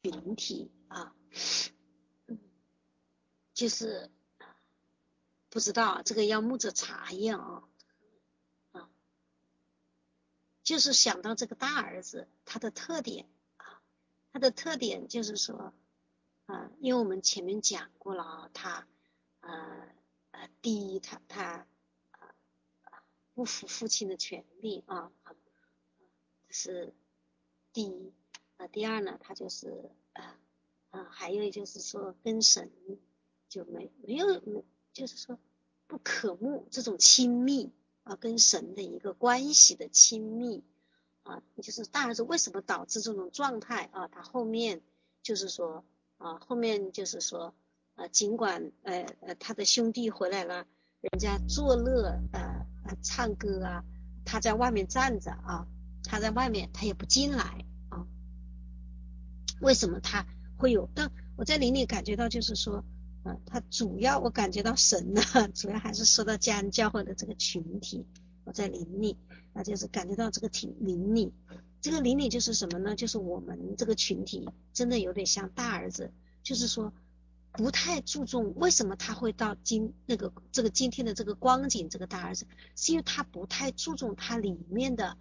群体啊，就是不知道这个要摸着茶叶就是想到这个大儿子他的特点他的特点就是说因为我们前面讲过了他第一他不服父亲的权利这是第一第二呢他就是还有就是说跟神就没有就是说不可慕这种亲密跟神的一个关系的亲密就是大儿子为什么导致这种状态他后面就是说后面就是说尽管他的兄弟回来了，人家作乐唱歌他在外面站着他在外面他也不进来为什么他会有？但我在灵里感觉到就是说他主要我感觉到神呢主要还是说到家人教会的这个群体，我在灵里就是感觉到这个灵里这个灵里就是什么呢？就是我们这个群体真的有点像大儿子，就是说不太注重为什么他会到今天的这个光景，这个大儿子是因为他不太注重他里面的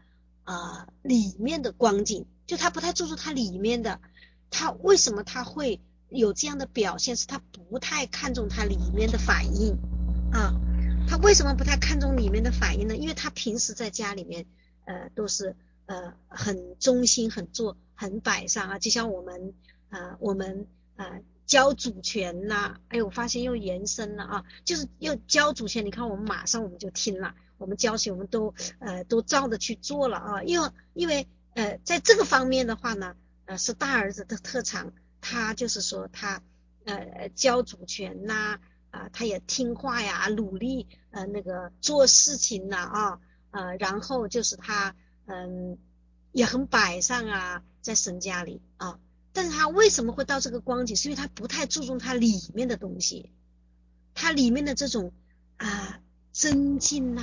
光景，就他不太注重他里面的，他为什么他会有这样的表现，是他不太看重他里面的反应他为什么不太看重里面的反应呢？因为他平时在家里面都是很忠心很摆上就像我们交主权我发现又延伸了就是又交主权，你看我们马上我们就听了，我们交钱我们都照着去做了因为在这个方面的话呢是大儿子的特长，他就是说他交主权他也听话努力那个做事情然后就是他也很摆上在神家里但是他为什么会到这个光景，是因为他不太注重他里面的东西，他里面的这种增进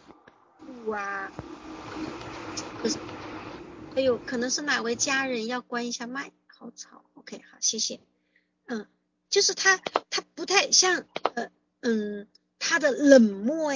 哎呦可能是哪位家人要关一下麦，好吵 OK 好谢谢就是他不太像他的冷漠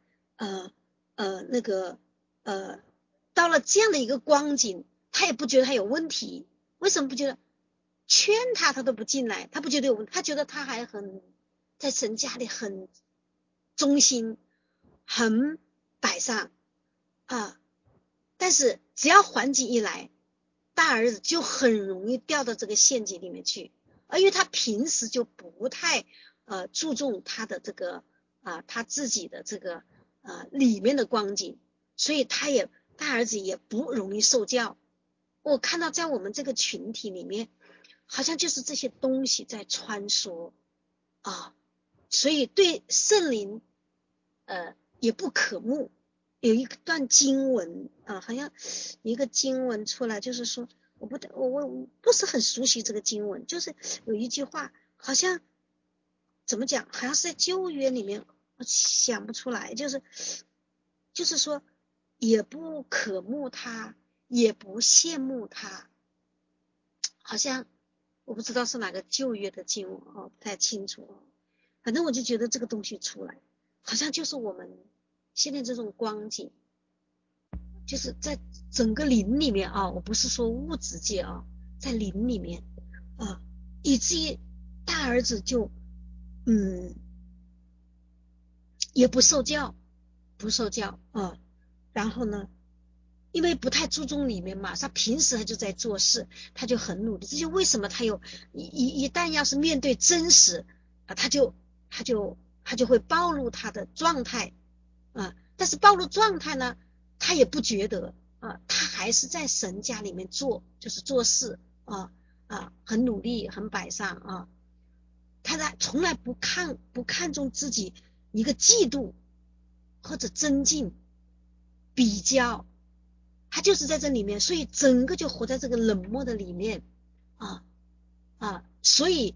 那个到了这样的一个光景，他也不觉得他有问题，为什么不觉得？劝他都不进来，他不觉得有问题，他觉得他还在神家里很忠心，很摆上但是只要环境一来，大儿子就很容易掉到这个陷阱里面去，因为他平时就不太注重他的这个他自己的这个里面的光景，所以大儿子也不容易受教。我看到在我们这个群体里面，好像就是这些东西在穿梭所以对圣灵也不可慕。有一段经文好像一个经文出来，就是说我不是很熟悉这个经文，就是有一句话好像怎么讲，好像是在旧约里面，我想不出来，就是说也不可慕他，也不羡慕他，好像我不知道是哪个旧约的经文不太清楚反正我就觉得这个东西出来，好像就是我们现在这种光景，就是在整个灵里面我不是说物质界在灵里面以至于大儿子就也不受教然后呢因为不太注重里面嘛，他平时他就在做事，他就很努力，这就为什么他有一旦要是面对真实他就会暴露他的状态但是暴露状态呢他也不觉得他还是在神家里面就是做事很努力很摆上他从来不看重自己一个嫉妒或者增进比较，他就是在这里面，所以整个就活在这个冷漠的里面所以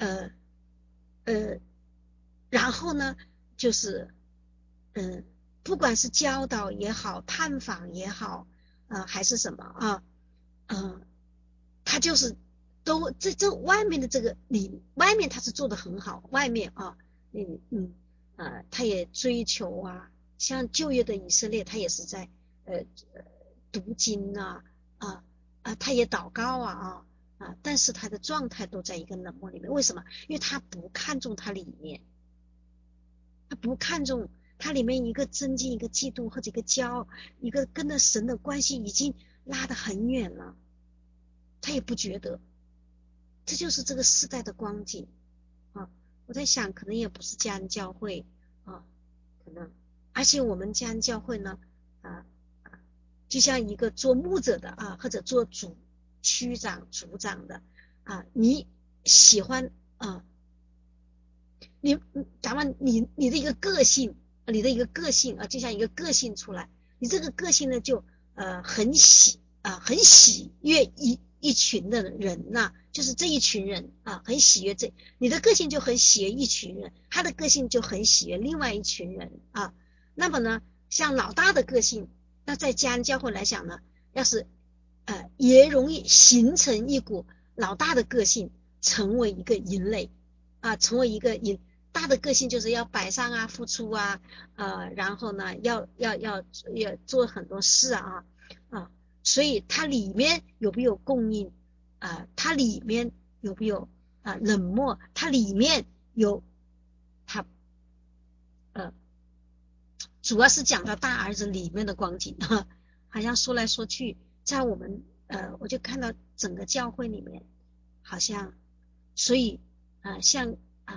然后呢就是不管是教导也好，探访也好还是什么他就是这外面的这个外面他是做得很好，外面啊，他也追求啊，像旧约的以色列，他也是在呃读经他也祷告但是他的状态都在一个冷漠里面。为什么？因为他不看重他里面，他不看重他里面一个增进，一个嫉妒或者一个骄傲，一个跟着神的关系已经拉得很远了，他也不觉得。这就是这个时代的光景我在想可能也不是家人教会可能而且我们家人教会呢就像一个做牧者的或者做区长组长的你喜欢咱们你的一个个性就像一个个性出来，你这个个性呢就很喜悦一群的人就是这一群人很喜悦你的个性就很喜悦一群人，他的个性就很喜悦另外一群人那么呢，像老大的个性，那在家人教会来讲呢，要是也容易形成一股老大的个性，成为一个营垒成为一个大的个性就是要摆上付出然后呢要做很多事所以它里面有没有供应它里面有没有冷漠，它里面有它主要是讲到大儿子里面的光景好像说来说去在我们我就看到整个教会里面好像所以像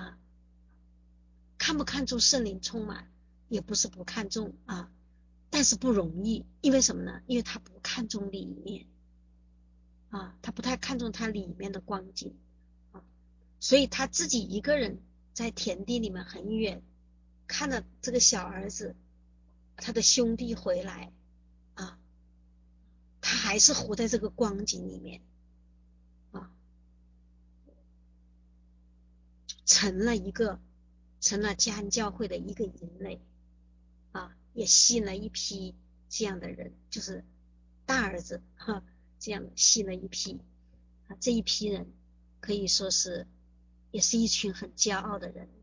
看不看重圣灵充满也不是不看重但是不容易，因为什么呢？因为他不看重里面他不太看重他里面的光景所以他自己一个人在田地里面很远，看了这个小儿子他的兄弟回来他还是活在这个光景里面成了家恩教会的一个营垒也吸引了一批这样的人，就是大儿子这样吸引了一批这一批人可以说是也是一群很骄傲的人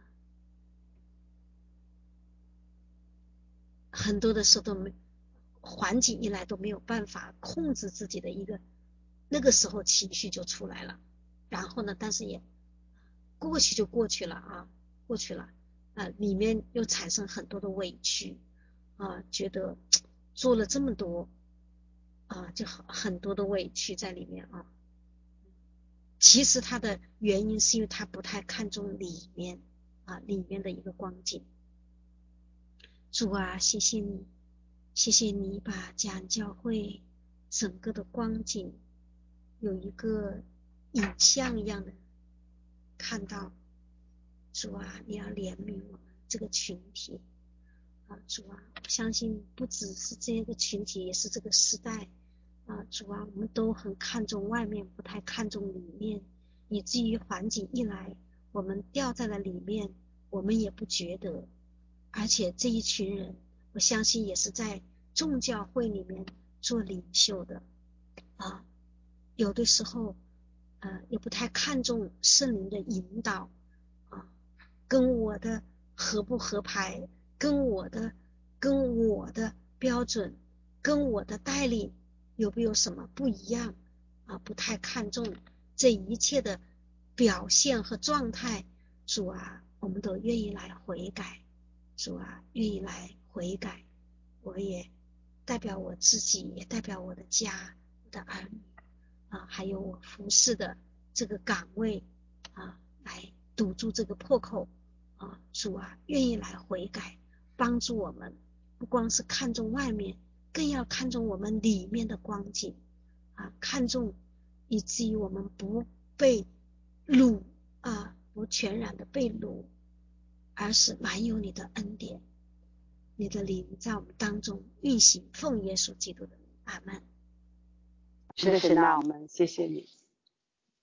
很多的时候环境一来都没有办法控制自己的那个时候情绪就出来了，然后呢但是也过去就过去了过去了里面又产生很多的委屈觉得做了这么多就很多的委屈在里面其实他的原因是因为他不太看重里面里面的一个光景。主谢谢你，谢谢你把家恩教会整个的光景有一个影像一样的看到。主你要怜悯我们这个群体主我相信不只是这个群体，也是这个时代主我们都很看重外面，不太看重里面，以至于环境一来我们掉在了里面，我们也不觉得。而且这一群人我相信也是在众教会里面做领袖的有的时候也不太看重圣灵的引导跟我的合不合拍，跟我的标准，跟我的带领有没有什么不一样不太看重这一切的表现和状态。主我们都愿意来悔改，主愿意来悔改。我也代表我自己，也代表我的家，我的儿女还有我服侍的这个岗位来堵住这个破口主愿意来悔改，帮助我们不光是看重外面，更要看重我们里面的光景看重以至于我们不被掳不全然的被掳，而是满有你的恩典，你的灵在我们当中运行，奉耶稣基督的名，阿们。 是的，神啊，我们谢谢你，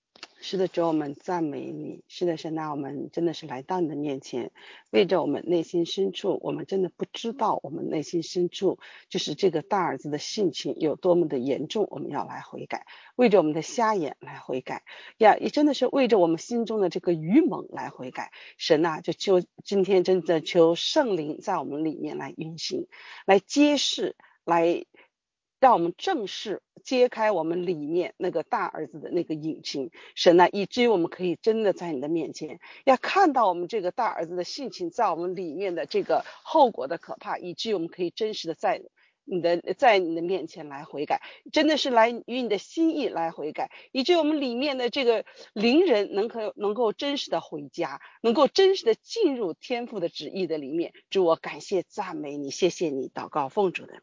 是的，主，我们赞美你。是的，神啊，我们真的是来到你的面前，为着我们内心深处，我们真的不知道我们内心深处就是这个大儿子的性情有多么的严重，我们要来悔改，为着我们的瞎眼来悔改呀，也真的是为着我们心中的这个愚蒙来悔改。神啊，就求今天真的求圣灵在我们里面来运行，来揭示，来让我们正式揭开我们里面那个大儿子的那个隐情，神啊，以至于我们可以真的在你的面前要看到我们这个大儿子的性情在我们里面的这个后果的可怕，以至于我们可以真实的在你的面前来悔改，真的是来与你的心意来悔改，以至于我们里面的这个灵人能够真实的回家，能够真实的进入天父的旨意的里面。主，我感谢赞美你，谢谢你，祷告奉主的名。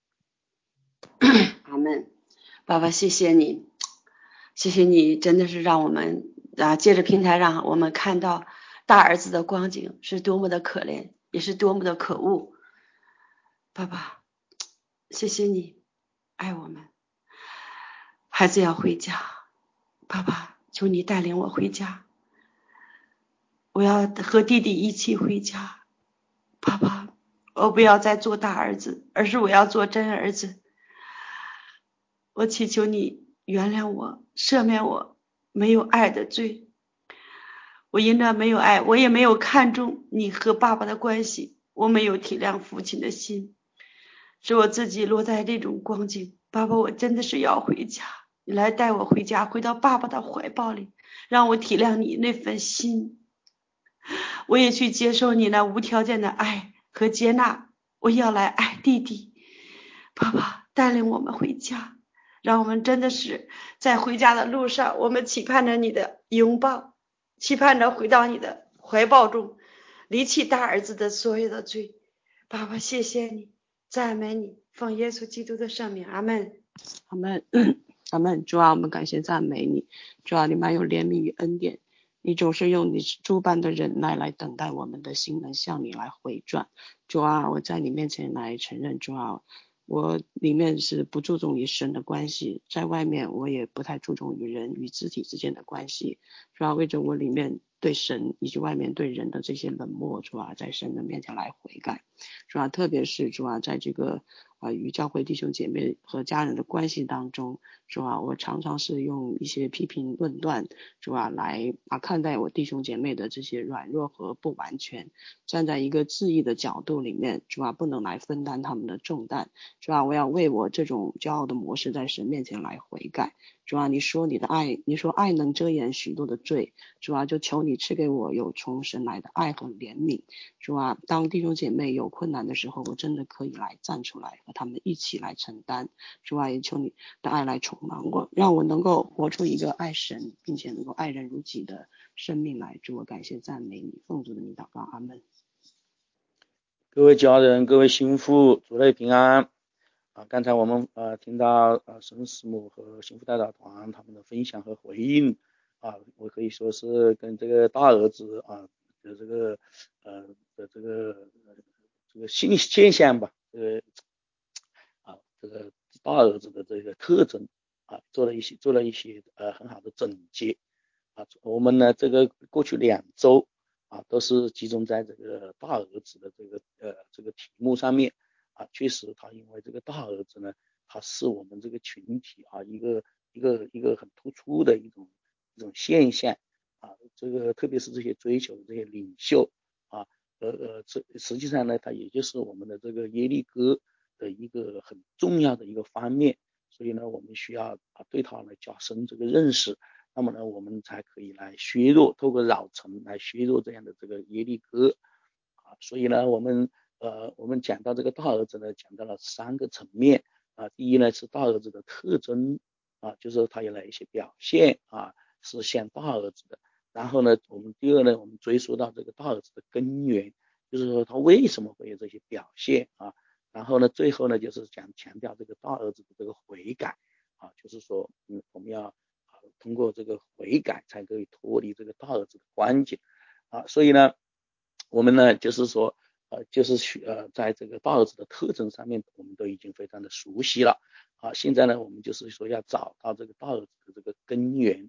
阿门。爸爸，谢谢你，谢谢你，真的是让我们借着平台让我们看到大儿子的光景是多么的可怜，也是多么的可恶。爸爸，谢谢你爱我们，孩子要回家，爸爸，求你带领我回家，我要和弟弟一起回家。爸爸，我不要再做大儿子，而是我要做真儿子。我祈求你原谅我，赦免我没有爱的罪。我因着没有爱，我也没有看重你和爸爸的关系，我没有体谅父亲的心，使我自己落在这种光景。爸爸，我真的是要回家，你来带我回家，回到爸爸的怀抱里，让我体谅你那份心，我也去接受你那无条件的爱和接纳，我要来爱弟弟。爸爸，带领我们回家，让我们真的是在回家的路上，我们期盼着你的拥抱，期盼着回到你的怀抱中，离弃大儿子的所有的罪。爸爸，谢谢你，赞美你，奉耶稣基督的圣名，阿门。 阿门，阿门。主啊，我们感谢赞美你，主啊，你满有怜悯与恩典，你总是用你诸般的忍耐来等待我们的心能向你来回转。主啊，我在你面前来承认，主啊，我里面是不注重与神的关系，在外面我也不太注重与人与肢体之间的关系。主啊，为着我里面对神以及外面对人的这些冷漠，主啊，在神的面前来悔改。主啊，特别是主啊，在这个与教会弟兄姐妹和家人的关系当中，主啊，我常常是用一些批评论断，主啊，来看待我弟兄姐妹的这些软弱和不完全，站在一个质疑的角度里面，主啊，不能来分担他们的重担。主啊，我要为我这种骄傲的模式在神面前来悔改。主啊，你说你的爱，你说爱能遮掩许多的罪，主啊，就求你赐给我有从神来的爱和怜悯。主啊，当弟兄姐妹有困难的时候，我真的可以来站出来和他们一起来承担。主啊，也求你的爱来充满我，让我能够活出一个爱神并且能够爱人如己的生命来。主，我感谢赞美你，奉主的名祷告，阿门。 各位家人，各位心腹，主内平安。刚才我们听到神师母和幸福代表团他们的分享和回应我可以说是跟这个大儿子的这个这个现象吧，这个大儿子的这个特征做了一些很好的总结我们呢这个过去2周都是集中在这个大儿子的这个题目上面确实他因为这个大儿子呢，他是我们这个群体一个很突出的一种现象这个特别是这些追求的这些领袖这实际上呢，他也就是我们的这个耶利哥的一个很重要的一个方面，所以呢，我们需要对他来加深这个认识，那么呢，我们才可以来削弱，透过绕城来削弱这样的这个耶利哥所以呢，我们讲到这个大儿子呢，讲到了3个层面第一呢是大儿子的特征就是他有哪一些表现是像大儿子的。然后呢，第二呢，我们追溯到这个大儿子的根源，就是说他为什么会有这些表现然后呢，最后呢，就是强调这个大儿子的这个悔改就是说我们要通过这个悔改才可以脱离这个大儿子的关节所以呢，我们呢就是说在这个大儿子的特征上面，我们都已经非常的熟悉了现在呢，我们就是说要找到这个大儿子的这个根源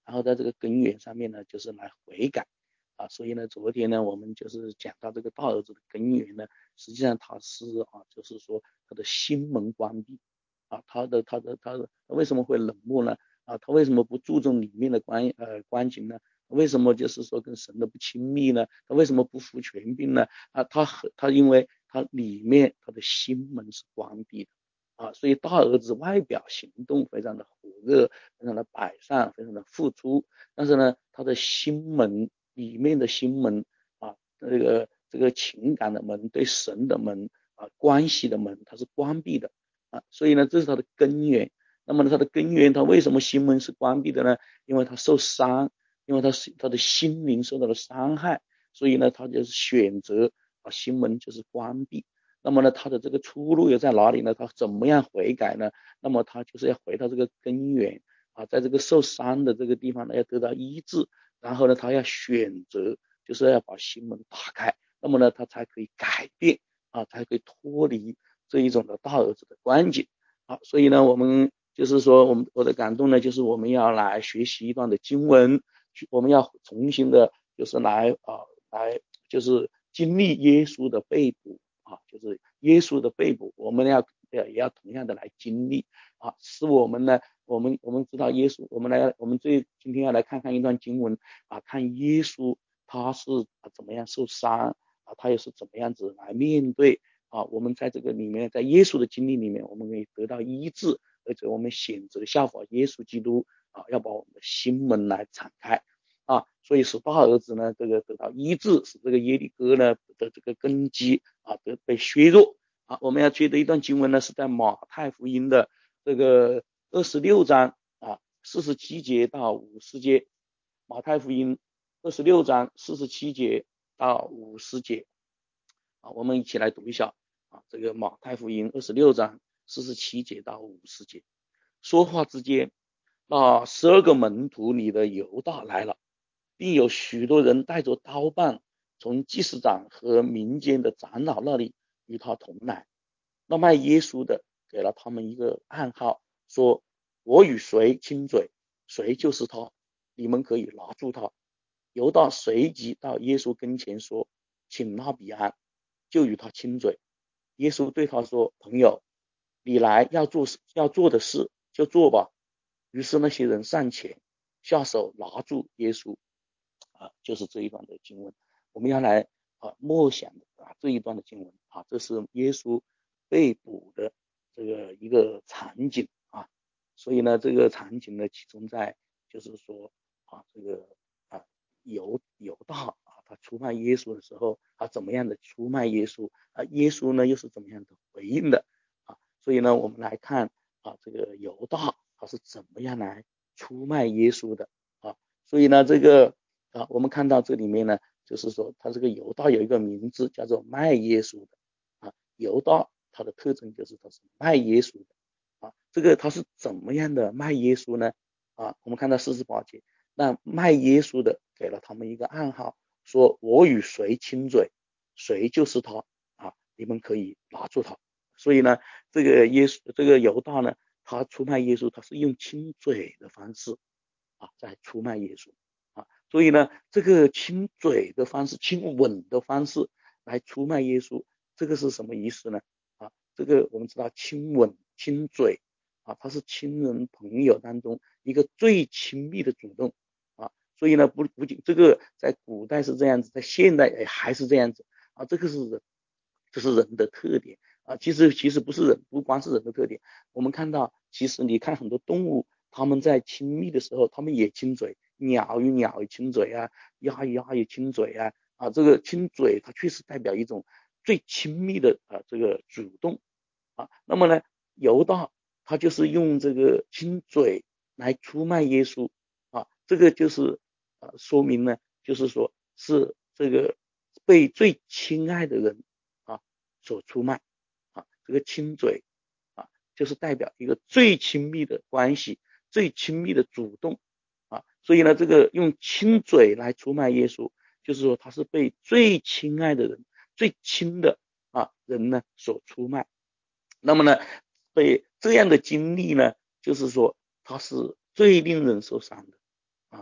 然后在这个根源上面呢，就是来悔改啊。所以呢，昨天呢，我们就是讲到这个大儿子的根源呢，实际上他是就是说他的心门关闭啊，他为什么会冷漠呢？啊，他为什么不注重里面的关系呢？为什么就是说跟神的不亲密呢？他为什么不服权柄呢？啊，他因为他里面他的心门是关闭的啊，所以大儿子外表行动非常的火热，非常的摆上，非常的付出，但是呢，他的心门里面的心门啊，这个情感的门，对神的门啊，关系的门，它是关闭的啊，所以呢，这是他的根源。那么他的根源，他为什么心门是关闭的呢？因为他受伤。因为他的心灵受到了伤害，所以呢，他就是选择把心门就是关闭。那么呢，他的这个出路又在哪里呢？他怎么样悔改呢？那么他就是要回到这个根源啊，在这个受伤的这个地方呢，要得到医治，然后呢，他要选择就是要把心门打开，那么呢，他才可以改变啊，才可以脱离这一种的大儿子的关系啊。所以呢，我们就是说，我的感动呢，就是我们要来学习一段的经文。我们要重新的，就是来就是经历耶稣的被捕啊，就是耶稣的被捕，我们也要同样的来经历啊，使我们呢，我们知道耶稣，我们今天要来看看一段经文啊，看耶稣他是怎么样受伤啊，他又是怎么样子来面对啊，我们在这个里面，在耶稣的经历里面，我们可以得到医治，而且我们选择效法耶稣基督。啊，要把我们的心门来敞开啊，所以使大儿子呢，这个得到医治，使这个耶利哥呢的这个根基啊被削弱啊。我们要接的一段经文呢，是在马太福音的这个26章啊47节到50节，马太福音26章47节到50节啊，我们一起来读一下啊，这个马太福音26章47节到50节，说话之间。那12个门徒里的犹大来了，并有许多人带着刀棒从祭司长和民间的长老那里与他同来。那卖耶稣的给了他们一个暗号，说我与谁亲嘴，谁就是他，你们可以拿住他。犹大随即到耶稣跟前说，请拉比安，就与他亲嘴。耶稣对他说，朋友，你来要做的事就做吧。于是那些人上前下手拿住耶稣啊，就是这一段的经文，我们要来默想这一段的经文啊，这是耶稣被捕的这个一个场景啊，所以呢，这个场景呢，集中在就是说这个犹大他出卖耶稣的时候怎么样的出卖耶稣耶稣呢又是怎么样的回应的所以呢，我们来看这个犹大他是怎么样来出卖耶稣的所以呢，这个我们看到这里面呢，就是说他这个犹大有一个名字叫做卖耶稣的犹大他的特征就是他是卖耶稣的这个他是怎么样的卖耶稣呢我们看到48节，那卖耶稣的给了他们一个暗号，说我与谁亲嘴，谁就是他你们可以拿住他。所以呢，这个犹大呢，他出卖耶稣，他是用亲嘴的方式在出卖耶稣所以呢，这个亲嘴的方式、亲吻的方式来出卖耶稣，这个是什么意思呢？这个我们知道亲吻、亲嘴它是亲人朋友当中一个最亲密的主动所以呢，不仅这个在古代是这样子，在现代还是这样子这是人的特点其实不是人，不光是人的特点。我们看到，其实你看很多动物，他们在亲密的时候，他们也亲嘴，鸟与鸟也亲嘴鸭与鸭也亲嘴这个亲嘴它确实代表一种最亲密的这个主动那么呢，犹大他就是用这个亲嘴来出卖耶稣这个就是说明呢，就是说是这个被最亲爱的人所出卖这个亲嘴就是代表一个最亲密的关系，最亲密的主动所以呢，这个用亲嘴来出卖耶稣，就是说他是被最亲爱的人、最亲的人呢所出卖。那么呢，被这样的经历呢，就是说他是最令人受伤的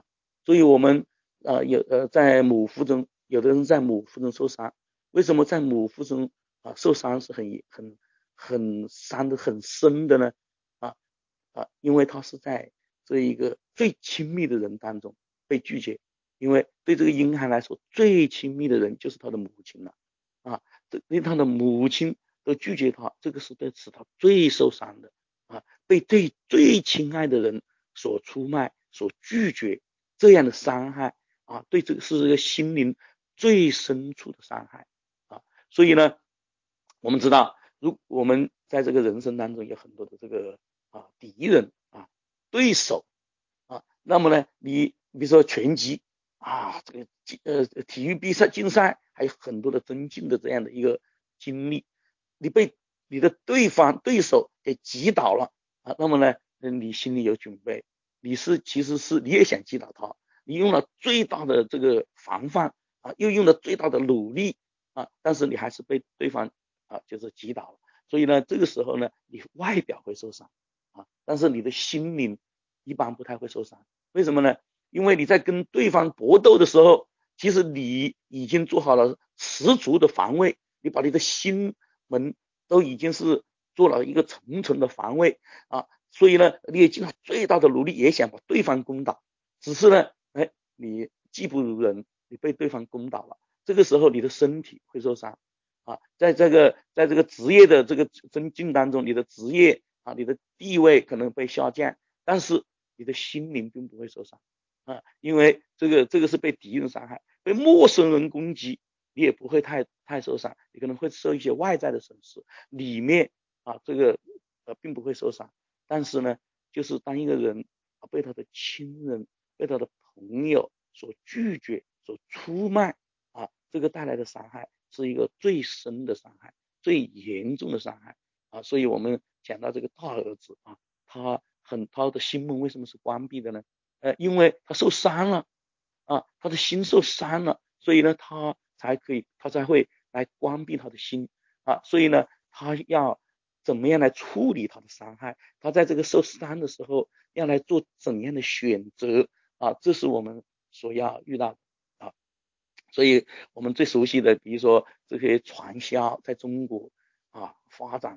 所以我们在母腹中，有的人在母腹中受伤，为什么在母腹中受伤是很伤的很深的呢？因为他是在这一个最亲密的人当中被拒绝，因为对这个婴孩来说，最亲密的人就是他的母亲了对他的母亲都拒绝他，这个是使他最受伤的被最亲爱的人所出卖、所拒绝，这样的伤害对这个是一个心灵最深处的伤害所以呢，我们知道，如我们在这个人生当中有很多的这个敌人对手那么呢，你比如说拳击这个体育比赛竞赛还有很多的增进的这样的一个经历，你被你的对手给击倒了那么呢，你心里有准备，其实是你也想击倒他，你用了最大的这个防范又用了最大的努力但是你还是被对方就是击倒了，所以呢，这个时候呢，你外表会受伤但是你的心灵一般不太会受伤，为什么呢？因为你在跟对方搏斗的时候，其实你已经做好了十足的防卫，你把你的心门都已经是做了一个重重的防卫所以呢，你也尽了最大的努力，也想把对方攻倒，只是呢，你技不如人，你被对方攻倒了，这个时候你的身体会受伤在这个职业的这个增进当中，你的职业你的地位可能被下降，但是你的心灵并不会受伤因为这个是被敌人伤害，被陌生人攻击，你也不会太受伤，你可能会受一些外在的损失，里面这个并不会受伤，但是呢，就是当一个人被他的亲人、被他的朋友所拒绝、所出卖这个带来的伤害是一个最深的伤害、最严重的伤害所以我们讲到这个大儿子他的心门为什么是关闭的呢？因为他受伤了他的心受伤了，所以呢，他才会来关闭他的心所以呢，他要怎么样来处理他的伤害？他在这个受伤的时候要来做怎样的选择这是我们所要遇到的所以我们最熟悉的，比如说这些传销在中国发展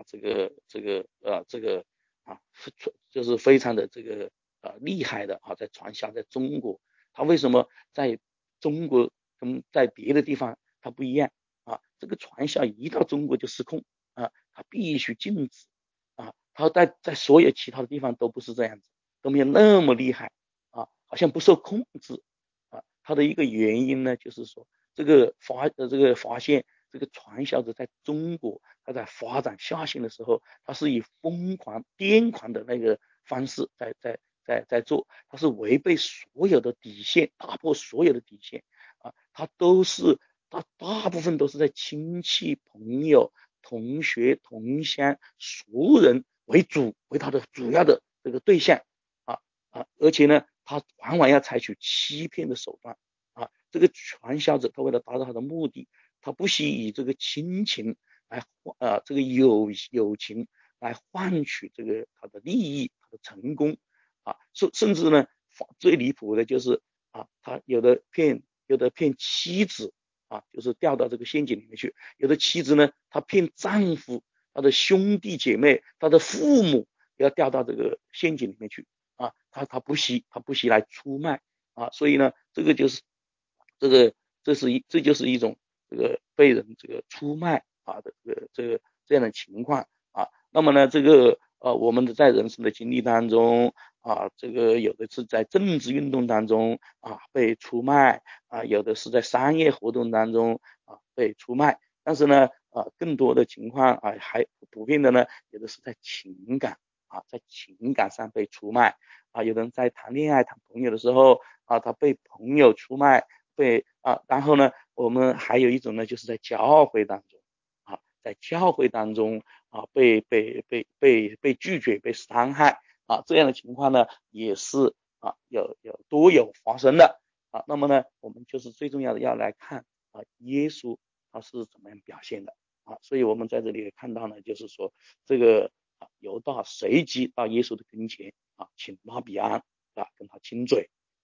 这个就是非常的这个厉害的在传销在中国，它为什么在中国跟在别的地方它不一样这个传销一到中国就失控它必须禁止它在所有其他的地方都不是这样子，都没有那么厉害好像不受控制它的一个原因呢，就是说这个发现这个传销者在中国，他在发展下线的时候，他是以疯狂癫狂的那个方式在做，他是违背所有的底线，打破所有的底线他大部分都是在亲戚朋友、同学、同乡、熟人为主，为他的主要的这个对象而且呢，他往往要采取欺骗的手段这个传销者他为了达到他的目的，他不惜以这个亲情来这个友情来换取这个他的利益、他的成功甚至呢，最离谱的就是他有的骗妻子就是掉到这个陷阱里面去；有的妻子呢，他骗丈夫、他的兄弟姐妹、他的父母，要掉到这个陷阱里面去他不惜来出卖所以呢，这个就是这就是一种这个被人这个出卖的这样的情况那么呢，这个我们在人生的经历当中这个有的是在政治运动当中被出卖有的是在商业活动当中被出卖，但是呢更多的情况还普遍的呢，有的是在情感在情感上被出卖有人在谈恋爱谈朋友的时候他被朋友出卖然后呢，我们还有一种呢，就是在教会当中在教会当中被拒绝、被伤害这样的情况呢，也是多有发生的那么呢，我们就是最重要的要来看耶稣他是怎么样表现的所以我们在这里看到呢，就是说这个犹大随即到耶稣的跟前请拉比安跟他亲嘴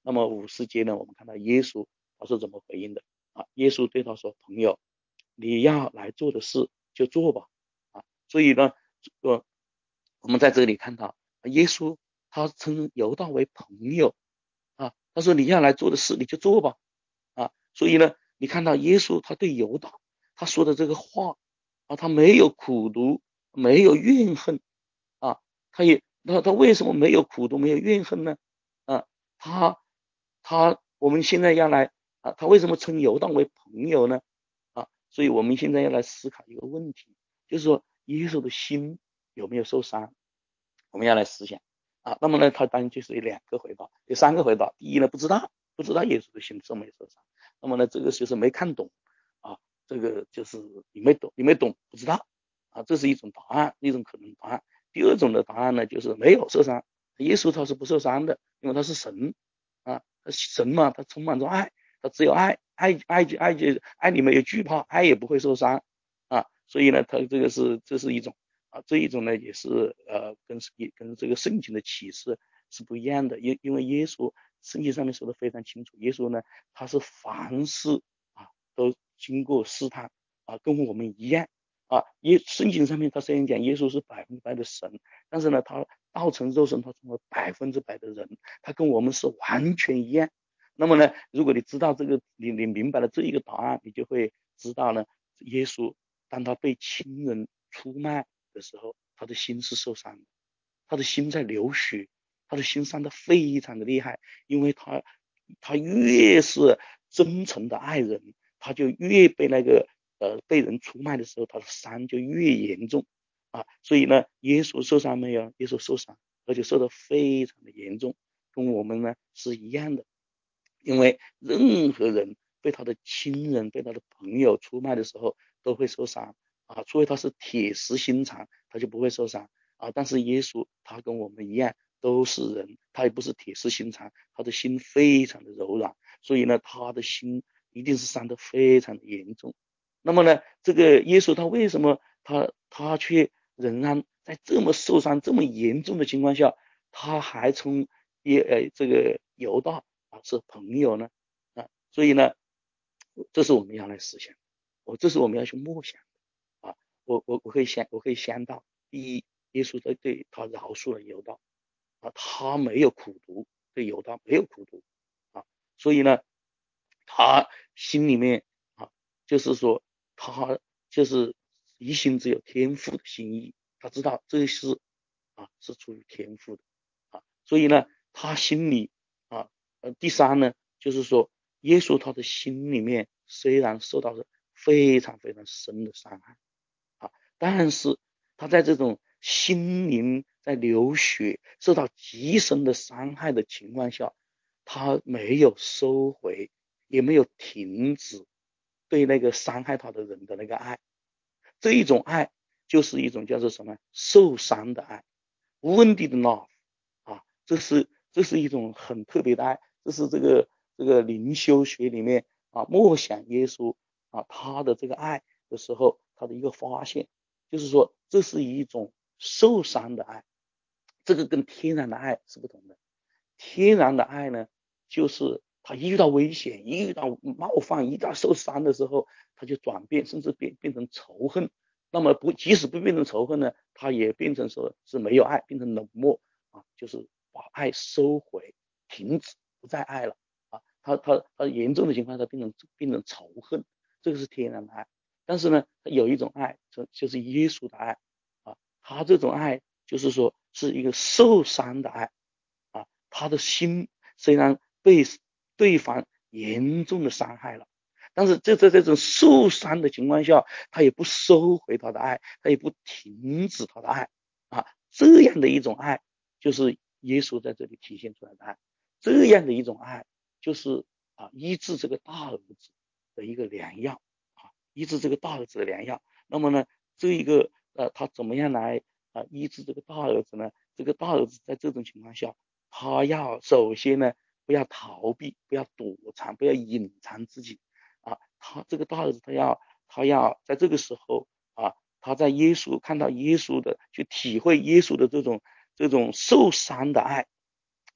那么50节呢，我们看到耶稣他是怎么回应的啊？耶稣对他说：“朋友，你要来做的事就做吧。”啊，所以呢，我们在这里看到耶稣他称犹大为朋友啊，他说你要来做的事你就做吧啊，所以呢，你看到耶稣他对犹大他说的这个话啊，他没有苦毒，没有怨恨啊，他为什么没有苦毒，没有怨恨呢？啊，我们现在要来啊，他为什么称犹大为朋友呢？啊，所以我们现在要来思考一个问题，就是说耶稣的心有没有受伤？我们要来思想啊。那么呢，他当然就是有2个回答，有3个回答。第一呢，不知道耶稣的心受没受伤。那么呢，这个就是没看懂啊，这个就是你没懂，不知道啊，这是一种答案，一种可能答案。第二种的答案呢，就是没有受伤。耶稣他是不受伤的，因为他是神啊，他神嘛，他充满着爱，他只有爱，爱里面有惧怕，爱也不会受伤啊。所以呢，他这是一种啊，这一种呢也是跟这个圣经的启示是不一样的，因为耶稣圣经上面说的非常清楚，耶稣呢他是凡事啊都经过试探啊，跟我们一样啊。圣经上面他虽然讲耶稣是100%的神，但是呢他道成肉身，他成为100%的人，他跟我们是完全一样。那么呢，如果你知道这个，你明白了这一个答案，你就会知道呢，耶稣当他被亲人出卖的时候，他的心是受伤的，他的心在流血，他的心伤得非常的厉害，因为他越是真诚的爱人，他就越被被人出卖的时候，他的伤就越严重啊。所以呢，耶稣受伤没有？耶稣受伤，而且受得非常的严重，跟我们呢是一样的。因为任何人被他的亲人、被他的朋友出卖的时候，都会受伤啊，除非他是铁石心肠，他就不会受伤啊。但是耶稣他跟我们一样，都是人，他也不是铁石心肠，他的心非常的柔软，所以呢，他的心一定是伤得非常的严重。那么呢，这个耶稣他为什么他却仍然在这么受伤、这么严重的情况下，他还从这个犹大是朋友呢啊？所以呢，这是我们要来思想，这是我们要去默想啊。我可以想到，第一，耶稣对他饶恕了犹大啊，他没有苦毒，对犹大没有苦毒啊，所以呢，他心里面啊，就是说他就是一心只有天父的心意，他知道这事啊是出于天父的啊，所以呢，他心里啊，第三呢，就是说耶稣他的心里面虽然受到了非常非常深的伤害啊，但是他在这种心灵在流血、受到极深的伤害的情况下，他没有收回，也没有停止对那个伤害他的人的那个爱。这一种爱就是一种叫做什么受伤的爱 ，wounded love 啊，这是一种很特别的爱，这是这个灵修学里面啊默想耶稣啊他的这个爱的时候，他的一个发现，就是说这是一种受伤的爱，这个跟天然的爱是不同的。天然的爱呢，就是他一遇到危险，一遇到冒犯，一遇到受伤的时候，他就转变，甚至变成仇恨。那么即使不变成仇恨呢，他也变成说是没有爱，变成冷漠啊，就是把爱收回，停止，不再爱了啊。他严重的情况下变成仇恨，这个是天然的爱。但是呢，他有一种爱，就是耶稣的爱啊，他这种爱就是说是一个受伤的爱。他的心虽然被对方严重的伤害了，但是在这种受伤的情况下，他也不收回他的爱，他也不停止他的爱啊，这样的一种爱就是耶稣在这里体现出来的爱，这样的一种爱就是医治这个大儿子的一个良药啊，医治这个大儿子的良药。那么呢，这一个他怎么样来医治这个大儿子呢？这个大儿子在这种情况下，他要首先呢，不要逃避，不要躲藏，不要隐藏自己啊。他这个大儿子，他要在这个时候啊，他在看到耶稣的，去体会耶稣的这种受伤的爱，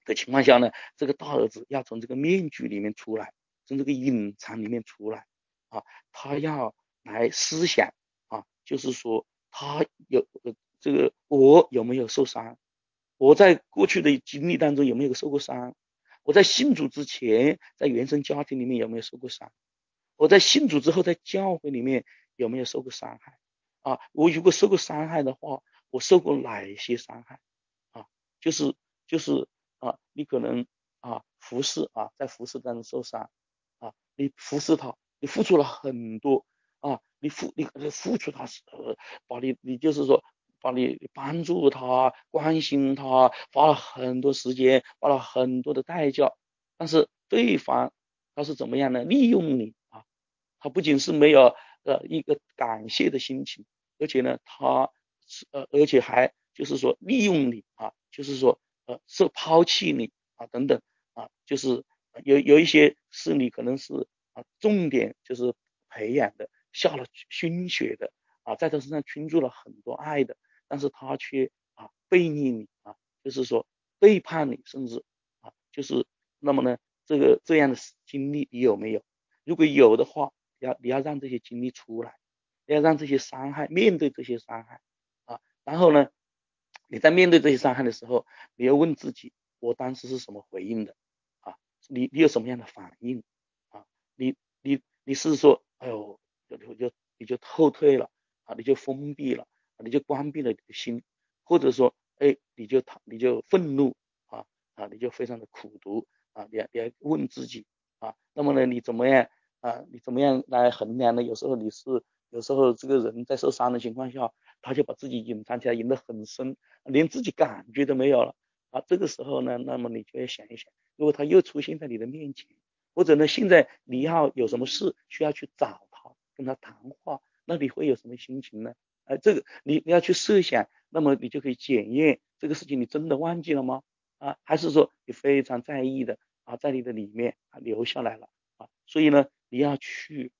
的情况下呢，这个大儿子要从这个面具里面出来，从这个隐藏里面出来啊，他要来思想啊，就是说他有这个我有没有受伤，我在过去的经历当中有没有受过伤，我在信主之前在原生家庭里面有没有受过伤，我在信主之后在教会里面有没有受过伤害啊，我如果受过伤害的话，我受过哪一些伤害啊，就是就是你可能服侍在服侍当中受伤你服侍他，你付出了很多你付出他把你就是说把你帮助他，关心他，花了很多时间，花了很多的代价，但是对方他是怎么样呢？利用你他不仅是没有一个感谢的心情，而且呢，而且还就是说利用你就是说是抛弃你等等就是有一些是你可能是重点就是培养的，下了心血的在他身上倾注了很多爱的，但是他却背逆你就是说背叛你，甚至就是那么呢，这样的经历你有没有？如果有的话，你要让这些经历出来，要让这些伤害面对这些伤害然后呢，你在面对这些伤害的时候，你要问自己，我当时是什么回应的你有什么样的反应你是说，哎呦，你就后退了你就封闭了你就关闭了你的心，或者说，你就愤怒你就非常的苦毒你要问自己那么呢，你怎么样来衡量呢？有时候这个人在受伤的情况下，他就把自己隐藏起来，隐得很深，连自己感觉都没有了这个时候呢，那么你就要想一想，如果他又出现在你的面前，或者呢，现在你要有什么事需要去找他，跟他谈话，那你会有什么心情呢？这个你要去设想，那么你就可以检验这个事情你真的忘记了吗？还是说你非常在意的在你的里面留下来了所以呢，你要去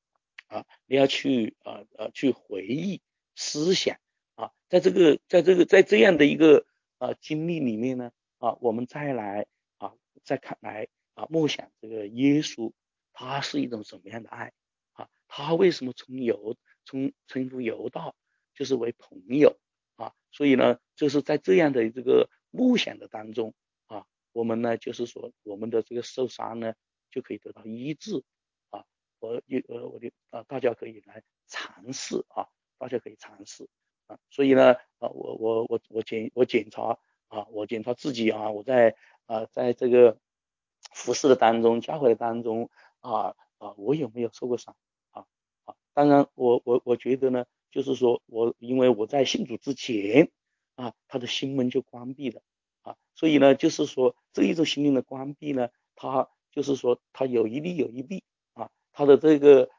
去回忆思想在这样的一个经历里面呢我们再来再看来默想这个耶稣他是一种什么样的爱他为什么称呼犹大就是为朋友所以呢，就是在这样的这个默想的当中我们呢就是说我们的这个受伤呢就可以得到医治我的大家可以来尝试大家可以尝试所以呢我检查自己我在这个服侍的当中教会的当中我有没有受过伤当然我觉得呢就是说因为我在信主之前他的心门就关闭了所以呢就是说这一种心灵的关闭呢它就是说它有一利有一弊它的这个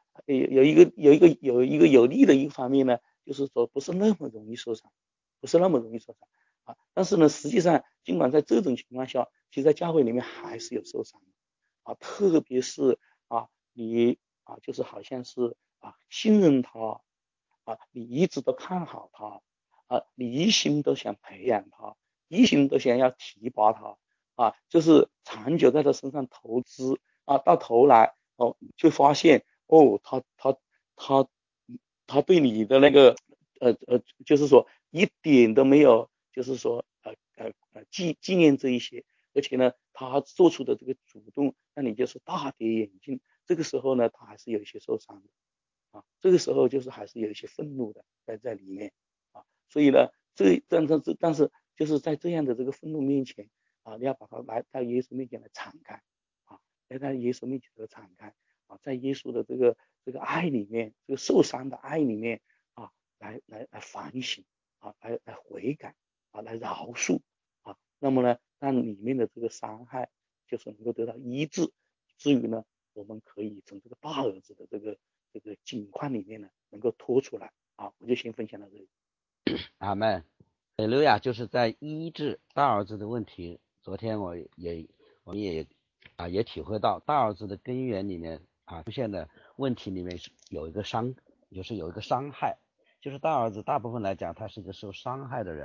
有利的一个方面呢，就是说不是那么容易受伤，不是那么容易受伤但是呢，实际上尽管在这种情况下，其实在教会里面还是有受伤的特别是你就是好像是信任他你一直都看好他你一心都想培养他，一心都想要提拔他就是长久在他身上投资到头来就发现他他对你的那个就是说一点都没有，就是说纪念这一些，而且呢，他做出的这个主动，让你就是大跌眼镜。这个时候呢，他还是有一些受伤的这个时候就是还是有一些愤怒的在里面所以呢，但是就是在这样的这个愤怒面前你要把它来到耶稣面前来敞开来到耶稣面前来敞开在耶稣的这个爱里面，这个受伤的爱里面来反省来悔改来饶恕那么呢，让里面的这个伤害就是能够得到医治。至于呢，我们可以从这个大儿子的这个境况里面呢，能够脱出来我就先分享到这里。 阿门。哈利路亚，就是在医治大儿子的问题。昨天我们也体会到大儿子的根源里面出现的问题里面是有一个伤害，就是大儿子大部分来讲他是一个受伤害的人，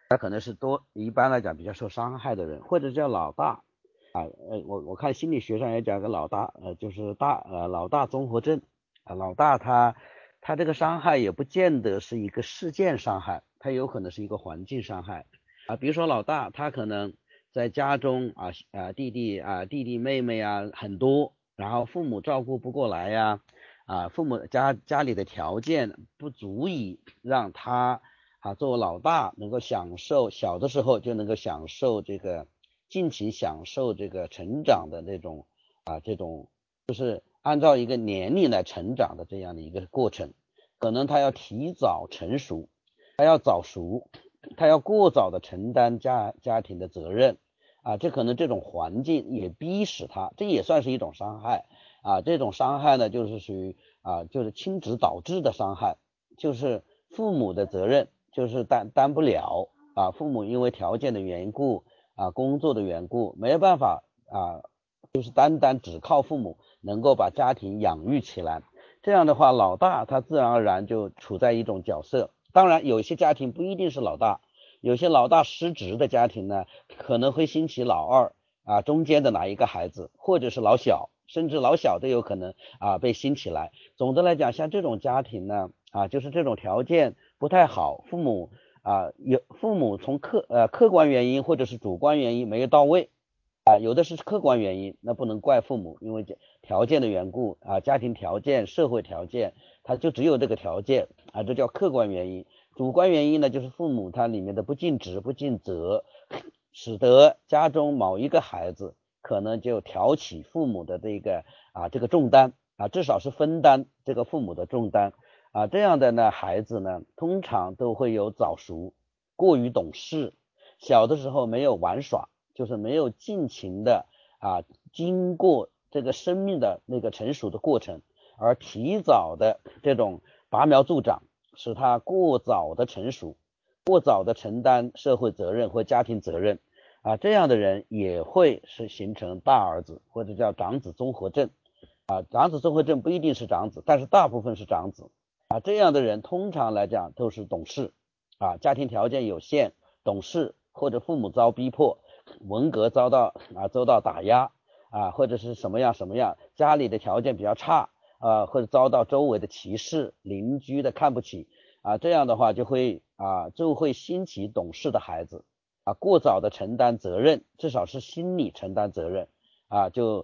他可能是一般来讲比较受伤害的人，或者叫老大我看心理学上也讲个老大就是老大综合症老大他这个伤害也不见得是一个事件伤害，他有可能是一个环境伤害比如说老大他可能在家中弟弟妹妹很多，然后父母照顾不过来父母家里的条件不足以让他作为老大能够享受，小的时候就能够享受尽情享受这个成长的这种就是按照一个年龄来成长的这样的一个过程，可能他要提早成熟，他要早熟，他要过早的承担家庭的责任这可能这种环境也逼使他，这也算是一种伤害这种伤害呢就是属于就是亲子导致的伤害，就是父母的责任就是担不了父母因为条件的缘故工作的缘故没有办法就是单只靠父母能够把家庭养育起来，这样的话老大他自然而然就处在一种角色。当然有些家庭不一定是老大，有些老大失职的家庭呢可能会兴起老二中间的哪一个孩子，或者是老小，甚至老小都有可能被兴起来。总的来讲像这种家庭呢就是这种条件不太好，父母父母从客观原因或者是主观原因没有到位有的是客观原因，那不能怪父母，因为条件的缘故家庭条件社会条件他就只有这个条件这叫客观原因。主观原因呢就是父母他里面的不尽职不尽责，使得家中某一个孩子可能就挑起父母的这个重担至少是分担这个父母的重担这样的呢孩子呢通常都会有早熟，过于懂事，小的时候没有玩耍，就是没有尽情的经过这个生命的那个成熟的过程，而提早的这种拔苗助长，使他过早的成熟，过早的承担社会责任或家庭责任这样的人也会是形成大儿子或者叫长子综合症长子综合症不一定是长子，但是大部分是长子这样的人通常来讲都是懂事家庭条件有限，懂事，或者父母遭逼迫，文革遭到打压或者是什么样家里的条件比较差或者遭到周围的歧视，邻居的看不起这样的话就会兴起懂事的孩子过早的承担责任，至少是心理承担责任就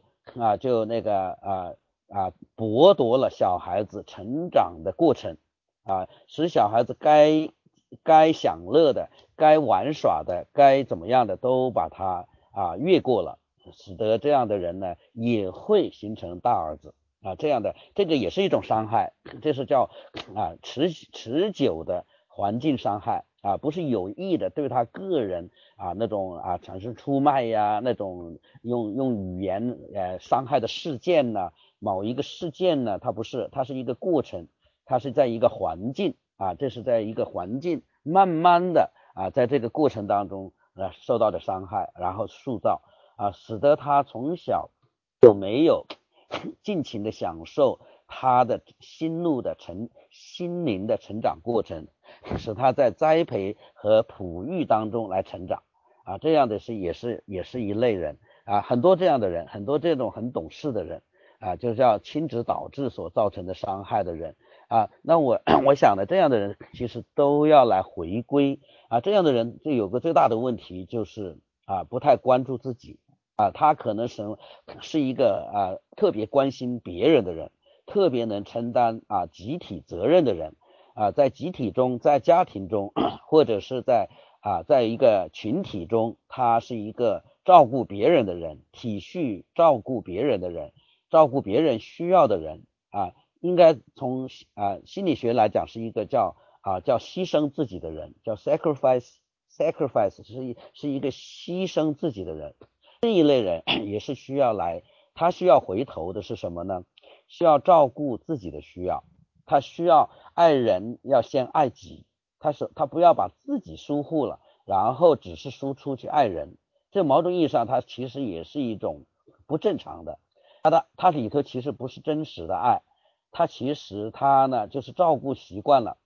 剥夺了小孩子成长的过程使小孩子该享乐的该玩耍的该怎么样的都把它越过了，使得这样的人呢也会形成大儿子这样的，这个也是一种伤害，这是叫持久的环境伤害不是有意的对他个人那种产生出卖那种用语言伤害的事件呢，某一个事件呢它不是，它是一个过程，它是在一个环境这是在一个环境慢慢的在这个过程当中受到的伤害，然后塑造使得他从小就没有尽情的享受他的心灵的成长过程，使他在栽培和哺育当中来成长这样的也是一类人很多这样的人，很多这种很懂事的人就是叫亲子导致所造成的伤害的人那我想呢，这样的人其实都要来回归这样的人就有个最大的问题就是不太关注自己他可能是一个特别关心别人的人，特别能承担集体责任的人在集体中，在家庭中，或者是在一个群体中，他是一个照顾别人的人，体恤照顾别人的人，照顾别人需要的人应该从心理学来讲是一个叫牺牲自己的人，叫 sacrifice 是一个牺牲自己的人。这一类人也是他需要回头的是什么呢？需要照顾自己的需要，他需要爱人要先爱己，他不要把自己疏忽了，然后只是输出去爱人，这某种意义上他其实也是一种不正常的，他里头其实不是真实的爱，他其实他呢就是照顾习惯了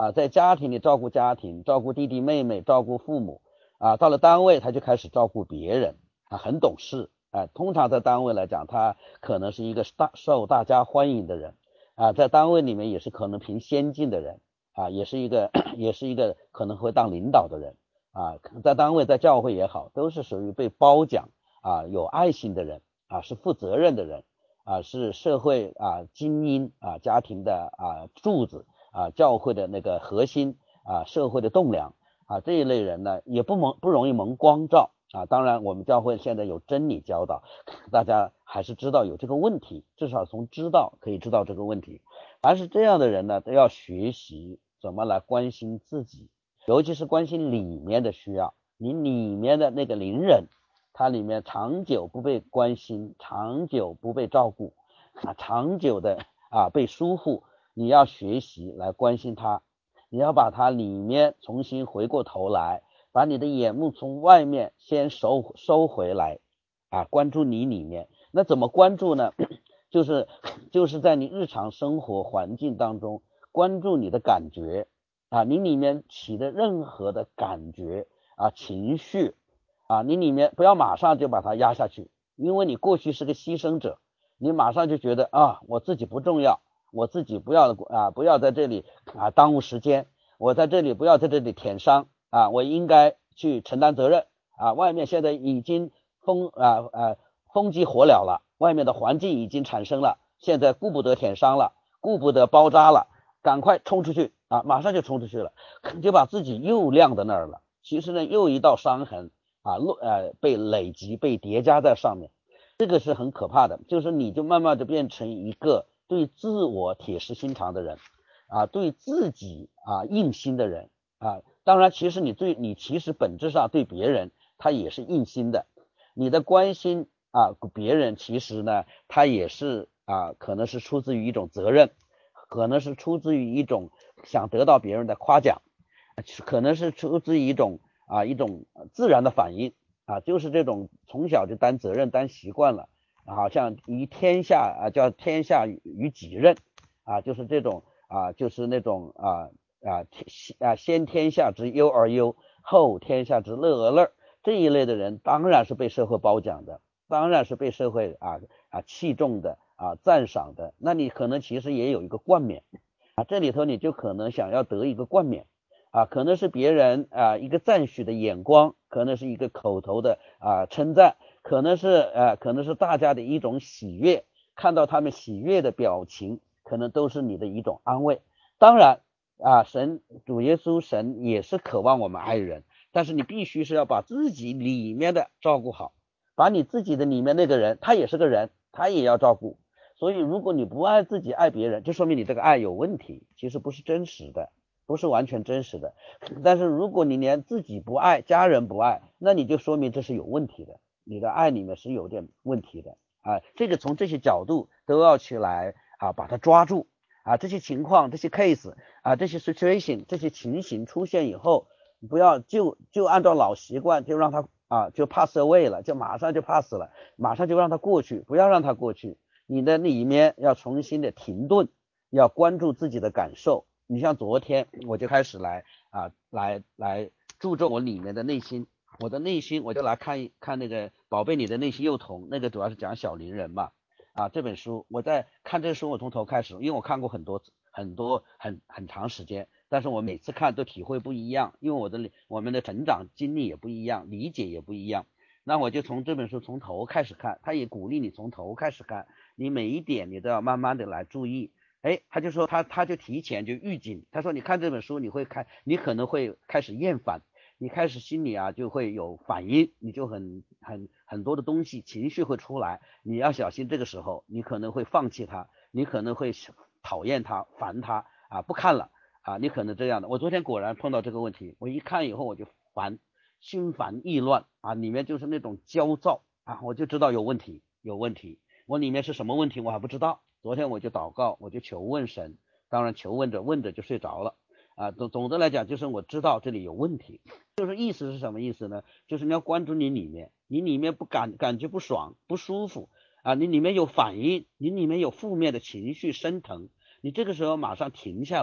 在家庭里照顾家庭，照顾弟弟妹妹，照顾父母到了单位他就开始照顾别人很懂事通常在单位来讲，他可能是一个受大家欢迎的人在单位里面也是可能凭先进的人也是一个可能会当领导的人在单位在教会也好，都是属于被褒奖有爱心的人是负责任的人是社会精英家庭的柱子教会的那个核心社会的栋梁这一类人呢也不容易蒙光照当然我们教会现在有真理教导，大家还是知道有这个问题，至少从知道可以知道这个问题。凡是这样的人呢，都要学习怎么来关心自己，尤其是关心里面的需要。你里面的那个邻人，他里面长久不被关心，长久不被照顾长久的被疏忽，你要学习来关心他，你要把他里面重新回过头来，把你的眼目从外面先收回来关注你里面。那怎么关注呢？就是在你日常生活环境当中关注你的感觉你里面起的任何的感觉情绪你里面不要马上就把它压下去，因为你过去是个牺牲者，你马上就觉得我自己不重要，我自己不要在这里耽误时间，我在这里不要在这里舔伤我应该去承担责任外面现在已经风急火燎了，外面的环境已经产生了，现在顾不得舔伤了，顾不得包扎了，赶快冲出去马上就冲出去了，就把自己又晾在那儿了。其实呢，又一道伤痕被累积被叠加在上面，这个是很可怕的。就是你就慢慢的变成一个对自我铁石心肠的人对自己硬心的人当然其实你其实本质上对别人他也是硬心的，你的关心别人其实呢他也是可能是出自于一种责任，可能是出自于一种想得到别人的夸奖，可能是出自于一种自然的反应就是这种从小就担责任担习惯了好像于天下叫天下于己任就是这种就是那种先天下之忧而忧，后天下之乐而乐，这一类的人当然是被社会褒奖的，当然是被社会器重的赞赏的。那你可能其实也有一个冠冕这里头你就可能想要得一个冠冕可能是别人一个赞许的眼光，可能是一个口头的称赞，可能是大家的一种喜悦，看到他们喜悦的表情，可能都是你的一种安慰。当然主耶稣神也是渴望我们爱人，但是你必须是要把自己里面的照顾好，把你自己的里面那个人，他也是个人，他也要照顾。所以如果你不爱自己爱别人，就说明你这个爱有问题，其实不是真实的，不是完全真实的。但是如果你连自己不爱，家人不爱，那你就说明这是有问题的，你的爱里面是有点问题的这个从这些角度都要去来把它抓住这些情况这些 case这些 situation 这些情形出现以后，不要就按照老习惯就让它就 pass away 了，就马上就 pass 了，马上就让它过去，不要让它过去。你的里面要重新的停顿，要关注自己的感受。你像昨天我就开始来注重我里面的内心，我的内心我就来看那个宝贝你的内心幼童，那个主要是讲小灵人嘛这本书我在看这书，我从头开始，因为我看过很多很长时间，但是我每次看都体会不一样，因为我们的成长经历也不一样，理解也不一样。那我就从这本书从头开始看，他也鼓励你从头开始看，你每一点你都要慢慢的来注意。他就说他就提前就预警，他说你看这本书你可能会开始厌烦，你开始心里就会有反应，你就很多的东西情绪会出来，你要小心，这个时候你可能会放弃它，你可能会讨厌它烦它不看了你可能这样的。我昨天果然碰到这个问题，我一看以后我就心烦意乱里面就是那种焦躁我就知道有问题，我里面是什么问题我还不知道。昨天我就祷告，我就求问神，当然求问着就睡着了总的来讲就是我知道这里有问题，就是意思是什么意思呢？就是你要关注你里面不感觉不爽不舒服你里面有反应，你里面有负面的情绪升腾，你这个时候马上停下来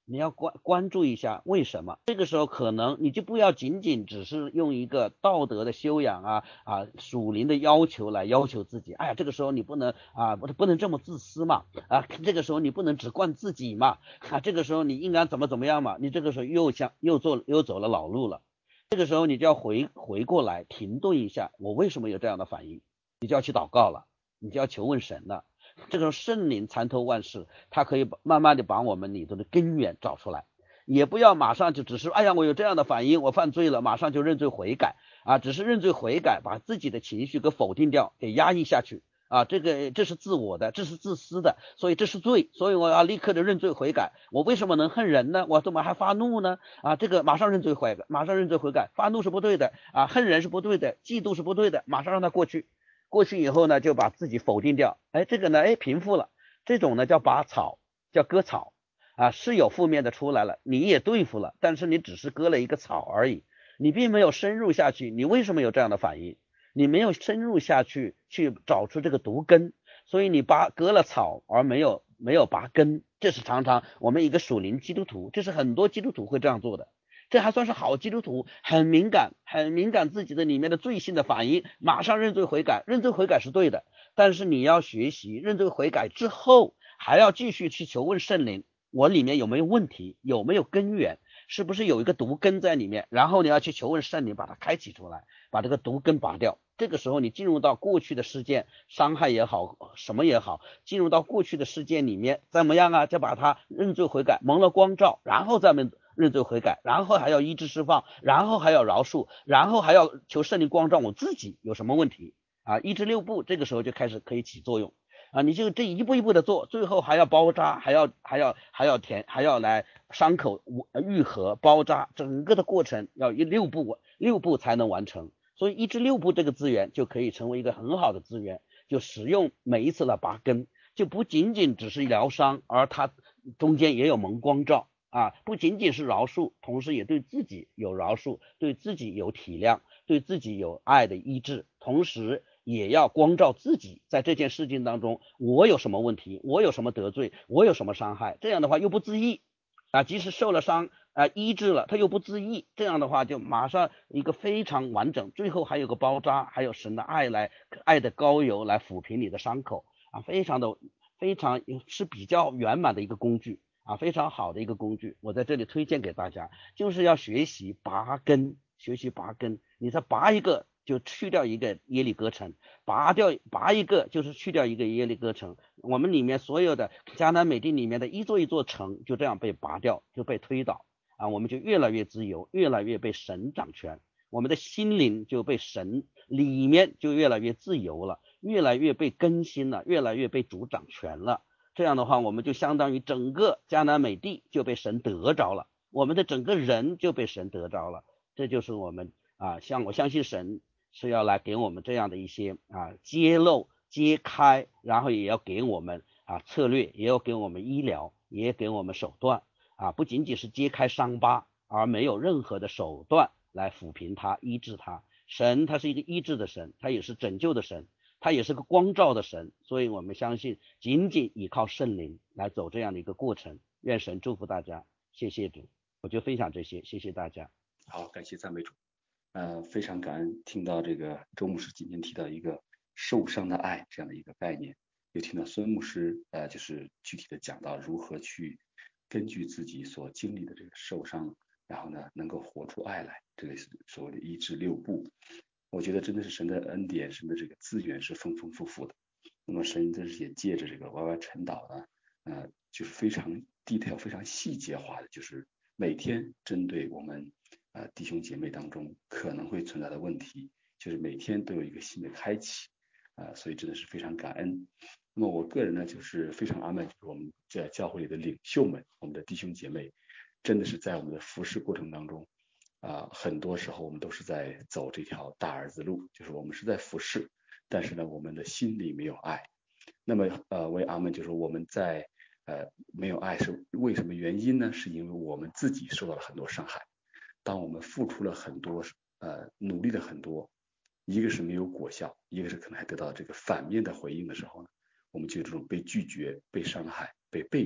你要关注一下为什么。这个时候可能你就不要仅仅只是用一个道德的修养属灵的要求来要求自己。哎呀，这个时候你不能不能这么自私嘛，这个时候你不能只惯自己嘛，这个时候你应该怎么样嘛，你这个时候又走了老路了。这个时候你就要回过来停顿一下，我为什么有这样的反应？你就要去祷告了，你就要求问神了。这个时候圣灵参透万事，它可以慢慢的把我们里头的根源找出来。也不要马上就只是哎呀我有这样的反应，我犯罪了，马上就认罪悔改只是认罪悔改，把自己的情绪给否定掉，给压抑下去这是自我的，这是自私的，所以这是罪，所以我要立刻的认罪悔改。我为什么能恨人呢？我怎么还发怒呢？这个马上认罪悔改，马上认罪悔改。发怒是不对的恨人是不对的，嫉妒是不对的，马上让它过去。过去以后呢，就把自己否定掉。这个呢平复了。这种呢叫拔草，叫割草是有负面的出来了，你也对付了，但是你只是割了一个草而已，你并没有深入下去。你为什么有这样的反应？你没有深入下去找出这个毒根，所以你割了草而没有拔根。这是常常我们一个属灵基督徒，这是很多基督徒会这样做的。这还算是好基督徒，很敏感自己的里面的罪性的反应，马上认罪悔改。认罪悔改是对的，但是你要学习认罪悔改之后，还要继续去求问圣灵，我里面有没有问题，有没有根源，是不是有一个毒根在里面，然后你要去求问圣灵把它开启出来，把这个毒根拔掉。这个时候你进入到过去的事件，伤害也好什么也好，进入到过去的事件里面怎么样就把它认罪悔改，蒙了光照，然后再认罪悔改，然后还要医治释放，然后还要饶恕，然后还要求圣灵光照我自己有什么问题医治六步，这个时候就开始可以起作用你就这一步一步的做，最后还要包扎，还要填，还要来伤口愈合包扎，整个的过程要六步才能完成。所以医治六步这个资源就可以成为一个很好的资源，就使用每一次的拔根，就不仅仅只是疗伤，而它中间也有蒙光照不仅仅是饶恕，同时也对自己有饶恕，对自己有体谅，对自己有爱的医治，同时也要光照自己，在这件事情当中我有什么问题，我有什么得罪，我有什么伤害，这样的话又不自义即使受了伤医治了，他又不自义，这样的话就马上一个非常完整，最后还有个包扎，还有神的爱的膏油来抚平你的伤口非常是比较圆满的一个工具非常好的一个工具，我在这里推荐给大家，就是要学习拔根，你再拔一个就去掉一个耶利哥城，拔一个就是去掉一个耶利哥城。我们里面所有的迦南美地里面的一座城就这样被拔掉，就被推倒我们就越来越自由，越来越被神掌权，我们的心灵就被神里面就越来越自由了，越来越被更新了，越来越被主掌权了。这样的话我们就相当于整个迦南美地就被神得着了，我们的整个人就被神得着了。这就是我们我相信神是要来给我们这样的一些揭露揭开，然后也要给我们策略，也要给我们医疗，也给我们手段不仅仅是揭开伤疤，而没有任何的手段来抚平它医治它。神他是一个医治的神，他也是拯救的神，他也是个光照的神，所以我们相信仅仅依靠圣灵来走这样的一个过程。愿神祝福大家，谢谢主。我就分享这些，谢谢大家。 好，感谢赞美主。非常感恩听到这个周牧师今天提到一个受伤的爱这样的一个概念，又听到孙牧师就是具体的讲到如何去根据自己所经历的这个受伤，然后呢能够活出爱来，这个是所谓的医治六步。我觉得真的是神的恩典，神的这个资源是丰丰富富的。那么神真是也借着这个 YY 晨祷呢就是非常 detail 非常细节化的，就是每天针对我们弟兄姐妹当中可能会存在的问题，就是每天都有一个新的开启所以真的是非常感恩。那么我个人呢就是非常阿们，就是我们在教会里的领袖们，我们的弟兄姐妹真的是在我们的服事过程当中很多时候我们都是在走这条大儿子路，就是我们是在服事，但是呢我们的心里没有爱。那么为阿们，就是我们在没有爱是为什么原因呢？是因为我们自己受到了很多伤害。当我们付出了很多努力了很多，一个是没有果效，一个是可能还得到这个反面的回应的时候呢，我们就有这种被拒绝、被伤害、被背叛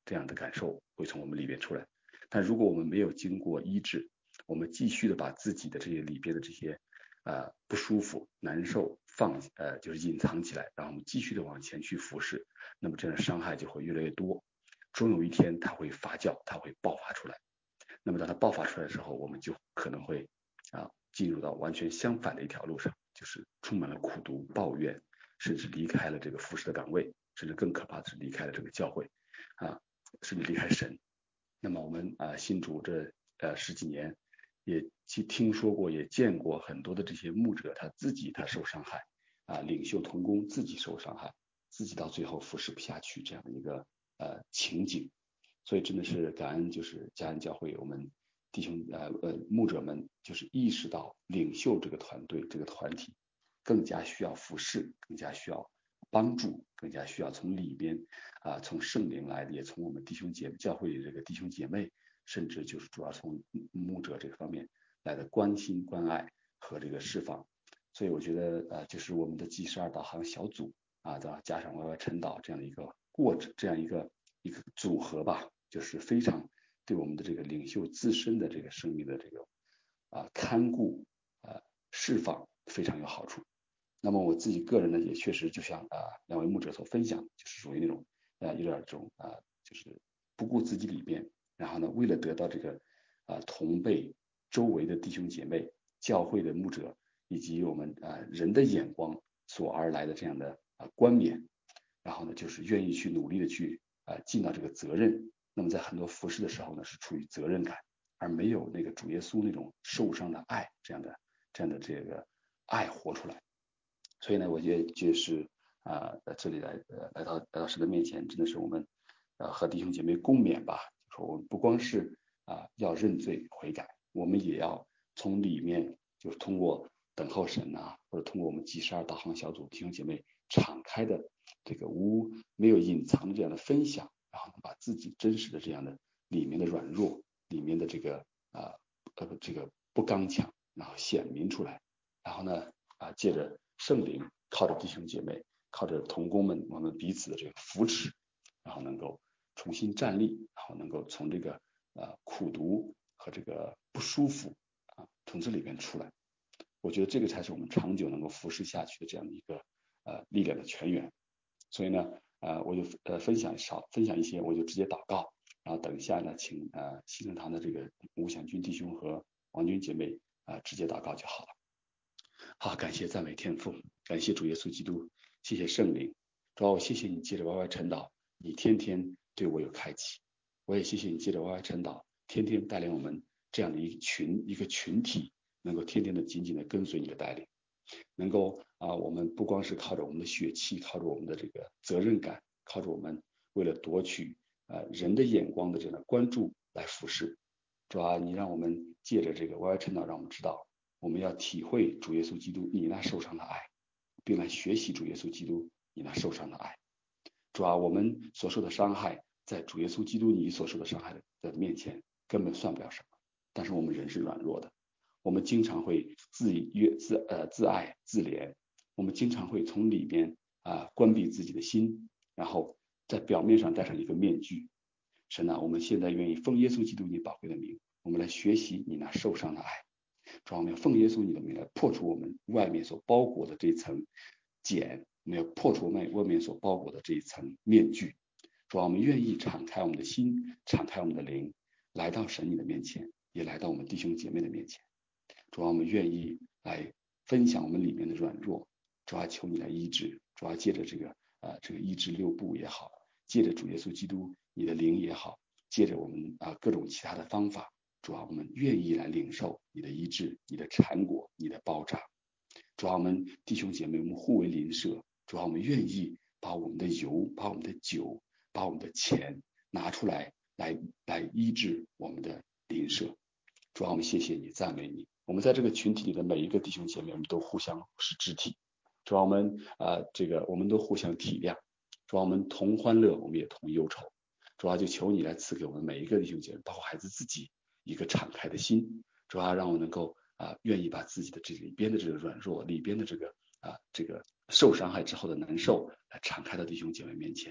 这样的感受会从我们里边出来。但如果我们没有经过医治，我们继续的把自己的这些里边的这些不舒服、难受就是隐藏起来，然后我们继续的往前去服侍，那么这样的伤害就会越来越多，终有一天它会发酵，它会爆发出来。那么当它爆发出来的时候，我们就可能会进入到完全相反的一条路上，就是充满了苦毒、抱怨，甚至离开了这个服侍的岗位，甚至更可怕的是离开了这个教会甚至离开神。那么我们信主这十几年，也听说过，也见过很多的这些牧者他受伤害领袖同工自己受伤害，自己到最后服侍不下去这样的一个情景。所以真的是感恩，就是嘉恩教会我们弟兄牧者们就是意识到领袖这个团队这个团体更加需要服侍，更加需要帮助，更加需要从里边从圣灵来的，也从我们弟兄姐妹教会里这个弟兄姐妹，甚至就是主要从牧者这个方面来的关心关爱和这个释放。所以我觉得就是我们的G12导航小组加上YY晨导这样的一个这样一个组合吧，就是非常对我们的这个领袖自身的这个生命的这个看顾释放非常有好处。那么我自己个人呢，也确实就像两位牧者所分享，就是属于那种有点这种就是不顾自己里边，然后呢为了得到这个同辈周围的弟兄姐妹、教会的牧者以及我们人的眼光所而来的这样的冠冕，然后呢就是愿意去努力的去尽到这个责任。那么在很多服侍的时候呢，是出于责任感，而没有那个主耶稣那种受伤的爱这样的这个爱活出来。所以呢，我觉得就是在这里来到神的面前，真的是我们和弟兄姐妹共勉吧。说我们不光是要认罪悔改，我们也要从里面就是通过等候神或者通过我们G12导航小组弟兄姐妹敞开的这个没有隐藏的这样的分享，然后把自己真实的这样的里面的软弱，里面的这个这个不刚强，然后显明出来，然后呢借着圣灵，靠着弟兄姐妹，靠着同工们，我们彼此的这个扶持，然后能够重新站立，然后能够从这个苦毒和这个不舒服从这里边出来。我觉得这个才是我们长久能够服侍下去的这样的一个力量的泉源。所以呢我就分享一些，我就直接祷告，然后等一下呢请新生堂的这个吴祥军弟兄和王军姐妹直接祷告就好了。好，感谢赞美天父，感谢主耶稣基督，谢谢圣灵。主要我谢谢你借着YY晨导，你天天对我有开启。我也谢谢你借着YY晨导，天天带领我们这样的一个群体，能够天天的紧紧的跟随你的带领，能够我们不光是靠着我们的血气，靠着我们的这个责任感，靠着我们为了夺取人的眼光的这样的关注来服侍。主要你让我们借着这个YY晨导，让我们知道我们要体会主耶稣基督你那受伤的爱，并来学习主耶稣基督你那受伤的爱。主啊，我们所受的伤害，在主耶稣基督你所受的伤害的面前根本算不了什么。但是我们人是软弱的，我们经常会自爱自怜，我们经常会从里边关闭自己的心，然后在表面上戴上一个面具。神啊，我们现在愿意奉耶稣基督你宝贵的名，我们来学习你那受伤的爱。主啊，我们要奉耶稣你的名来破除我们外面所包裹的这层茧，我们要破除外面所包裹的这一层面具。主啊，我们愿意敞开我们的心，敞开我们的灵，来到神你的面前，也来到我们弟兄姐妹的面前。主啊，我们愿意来分享我们里面的软弱。主啊，求你来医治。主啊，借着这个医治六部也好，借着主耶稣基督你的灵也好，借着我们各种其他的方法。主啊，我们愿意来领受你的医治，你的产果，你的包扎。主啊，我们弟兄姐妹，我们互为邻舍。主啊，我们愿意把我们的油，把我们的酒，把我们的钱拿出来医治我们的邻舍。主啊，我们谢谢你，赞美你。我们在这个群体里的每一个弟兄姐妹，我们都互相是肢体。主啊，我们我们都互相体谅。主啊，我们同欢乐，我们也同忧愁。主啊，就求你来赐给我们每一个弟兄姐妹，包括孩子自己，一个敞开的心。主啊，让我能够愿意把自己的这里边的这个软弱，里边的这个受伤害之后的难受，来敞开到弟兄姐妹面前。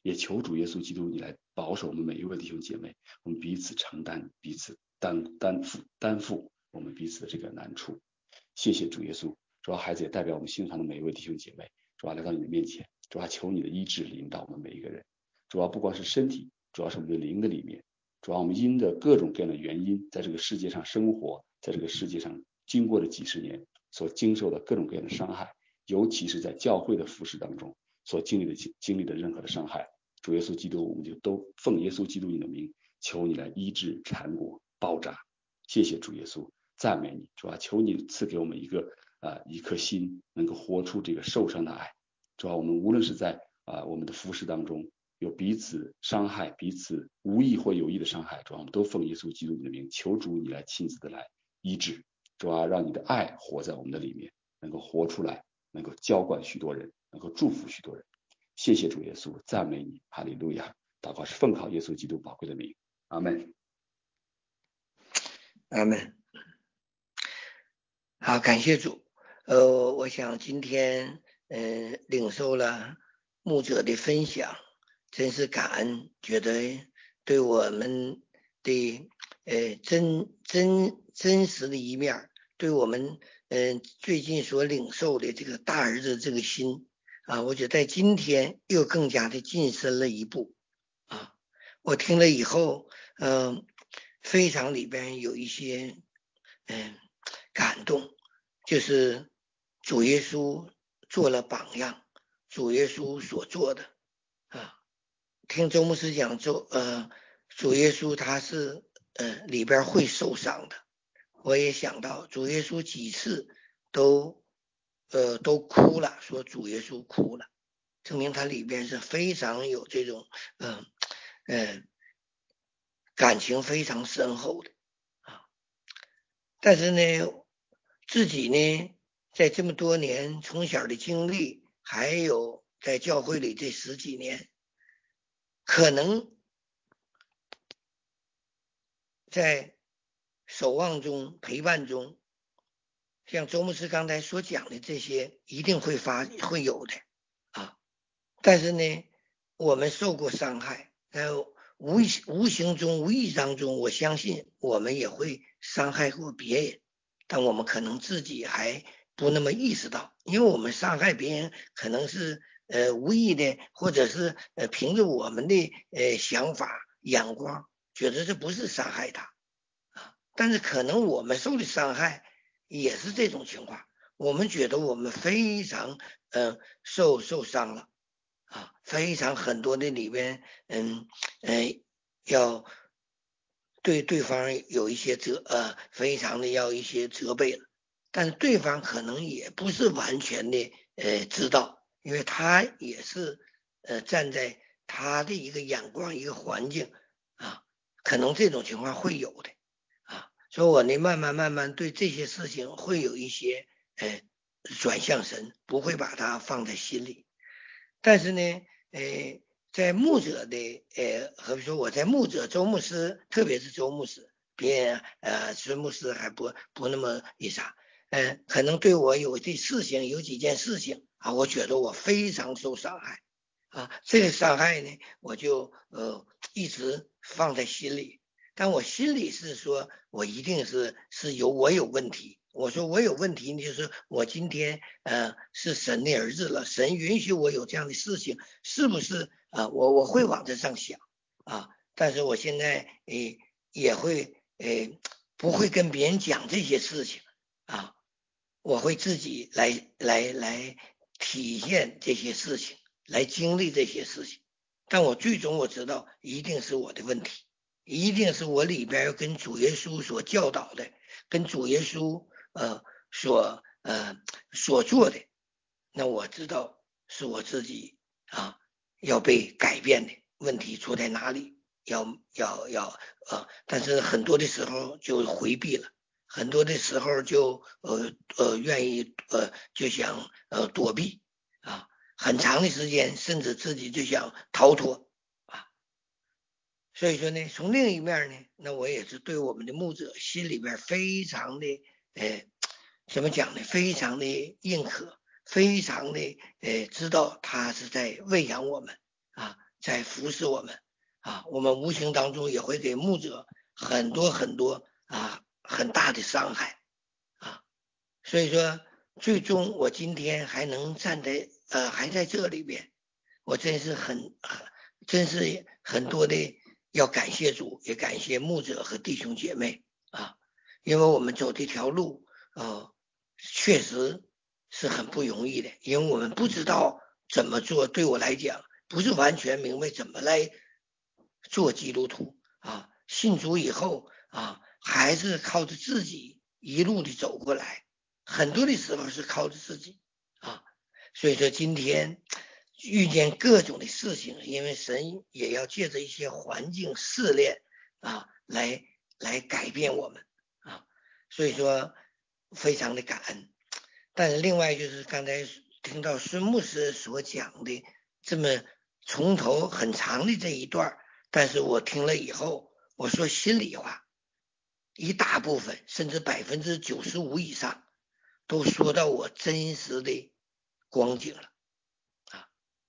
也求主耶稣基督你来保守我们每一位弟兄姐妹，我们彼此承担，彼此担负我们彼此的这个难处。谢谢主耶稣，主啊，孩子也代表我们信上的每一位弟兄姐妹，主啊，来到你的面前，主啊，求你的医治领导我们每一个人，主啊，不光是身体，主要是我们的灵的里面，主啊，我们因着各种各样的原因，在这个世界上生活，在这个世界上经过了几十年所经受的各种各样的伤害，尤其是在教会的服事当中所经历的任何的伤害，主耶稣基督，我们就都奉耶稣基督你的名，求你来医治缠裹包扎。谢谢主耶稣，赞美你，主啊，求你赐给我们一颗心，能够活出这个受伤的爱。主啊，我们无论是在我们的服事当中有彼此伤害，彼此无意或有意的伤害，主啊，我们都奉耶稣基督你的名，求主你来亲自的来医治。主啊，让你的爱活在我们的里面，能够活出来，能够浇灌许多人，能够祝福许多人。谢谢主耶稣，赞美你，哈利路亚。祷告是奉靠耶稣基督宝贵的名，阿们。 阿们。好，感谢主。我想今天领受了牧者的分享，真是感恩，觉得对我们的真实的一面，对我们最近所领受的这个大儿子这个心啊，我觉得在今天又更加的晋升了一步啊。我听了以后非常里边有一些感动，就是主耶稣做了榜样，主耶稣所做的啊。听周牧师讲主耶稣他是里边会受伤的，我也想到主耶稣几次都哭了，说主耶稣哭了，证明他里边是非常有这种感情非常深厚的啊。但是呢，自己呢在这么多年从小的经历，还有在教会里这10几年，可能在守望中陪伴中，像周牧师刚才所讲的这些一定会有的啊。但是呢，我们受过伤害，无形中无意当中，我相信我们也会伤害过别人，但我们可能自己还不那么意识到，因为我们伤害别人可能是无意的，或者是凭着我们的想法眼光觉得这不是伤害他啊，但是可能我们受的伤害也是这种情况，我们觉得我们非常受伤了啊，非常很多的里边要对对方有一些非常的要一些责备了，但是对方可能也不是完全的知道，因为他也是站在他的一个眼光一个环境啊，可能这种情况会有的啊，所以我呢慢慢对这些事情会有一些转向神，不会把它放在心里。但是呢在牧者的比如说我在牧者周牧师，特别是周牧师，别人孙牧师还不那么啥可能对我有几件事情啊，我觉得我非常受伤害啊，这个伤害呢我就一直放在心里，但我心里是说我一定是我有问题，我说我有问题，就是我今天是神的儿子了，神允许我有这样的事情，是不是我会往这上想啊？但是我现在也会不会跟别人讲这些事情啊，我会自己来体现这些事情，来经历这些事情，但我最终我知道一定是我的问题，一定是我里边跟主耶稣所教导的，跟主耶稣所做的，那我知道是我自己要被改变的，问题出在哪里，但是很多的时候就回避了，很多的时候就愿意就想躲避啊，很长的时间甚至自己就想逃脱啊。所以说呢，从另一面呢，那我也是对我们的牧者心里边非常的怎么讲呢，非常的认可，非常的知道他是在喂养我们啊， 在服侍我们啊，我们无形当中也会给牧者很多很大的伤害啊，所以说最终我今天还能站在还在这里边，我真是很多的要感谢主，也感谢牧者和弟兄姐妹啊，因为我们走这条路确实是很不容易的，因为我们不知道怎么做，对我来讲不是完全明白怎么来做基督徒啊，信主以后啊，还是靠着自己一路的走过来，很多的时候是靠着自己啊，所以说今天遇见各种的事情，因为神也要借着一些环境试炼啊，来改变我们啊，所以说非常的感恩。但是另外就是刚才听到孙牧师所讲的这么从头很长的这一段，但是我听了以后，我说心里话，一大部分甚至95%以上都说到我真实的光景了啊。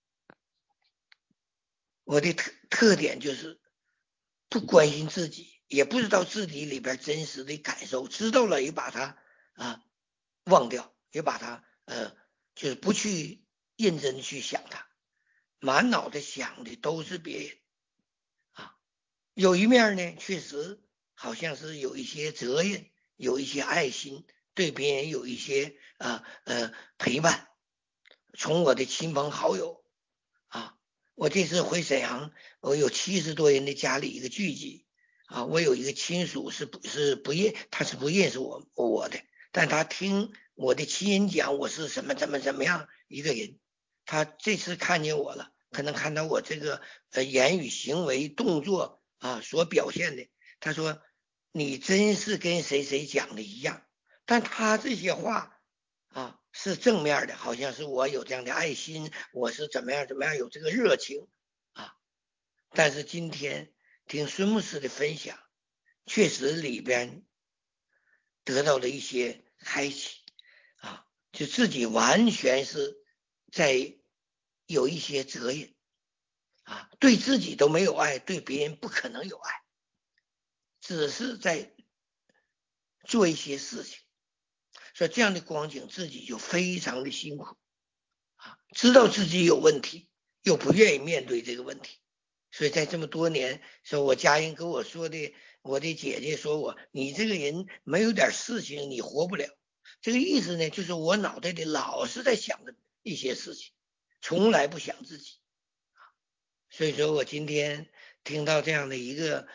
我的特点就是不关心自己，也不知道自己里边真实的感受，知道了也把它忘掉，也把它就是不去认真去想它，满脑袋想的都是别人啊。有一面呢，确实好像是有一些责任，有一些爱心，对别人有一些陪伴，从我的亲朋好友啊，我这次回沈阳，我有70多人的家里一个聚集啊，我有一个亲属他是不认识我的，但他听我的亲人讲我是怎么样一个人，他这次看见我了，可能看到我这个言语行为动作啊所表现的，他说你真是跟谁谁讲的一样，但他这些话啊是正面的，好像是我有这样的爱心，我是怎么样有这个热情啊，但是今天听孙牧师的分享，确实里边得到了一些开启啊，就自己完全是在有一些责任啊，对自己都没有爱，对别人不可能有爱，只是在做一些事情，所以这样的光景自己就非常的辛苦啊，知道自己有问题，又不愿意面对这个问题，所以在这么多年，说我家人跟我说的，我的姐姐说你这个人没有点事情你活不了，这个意思呢，就是我脑袋里老是在想着一些事情，从来不想自己。所以说我今天听到这样的一个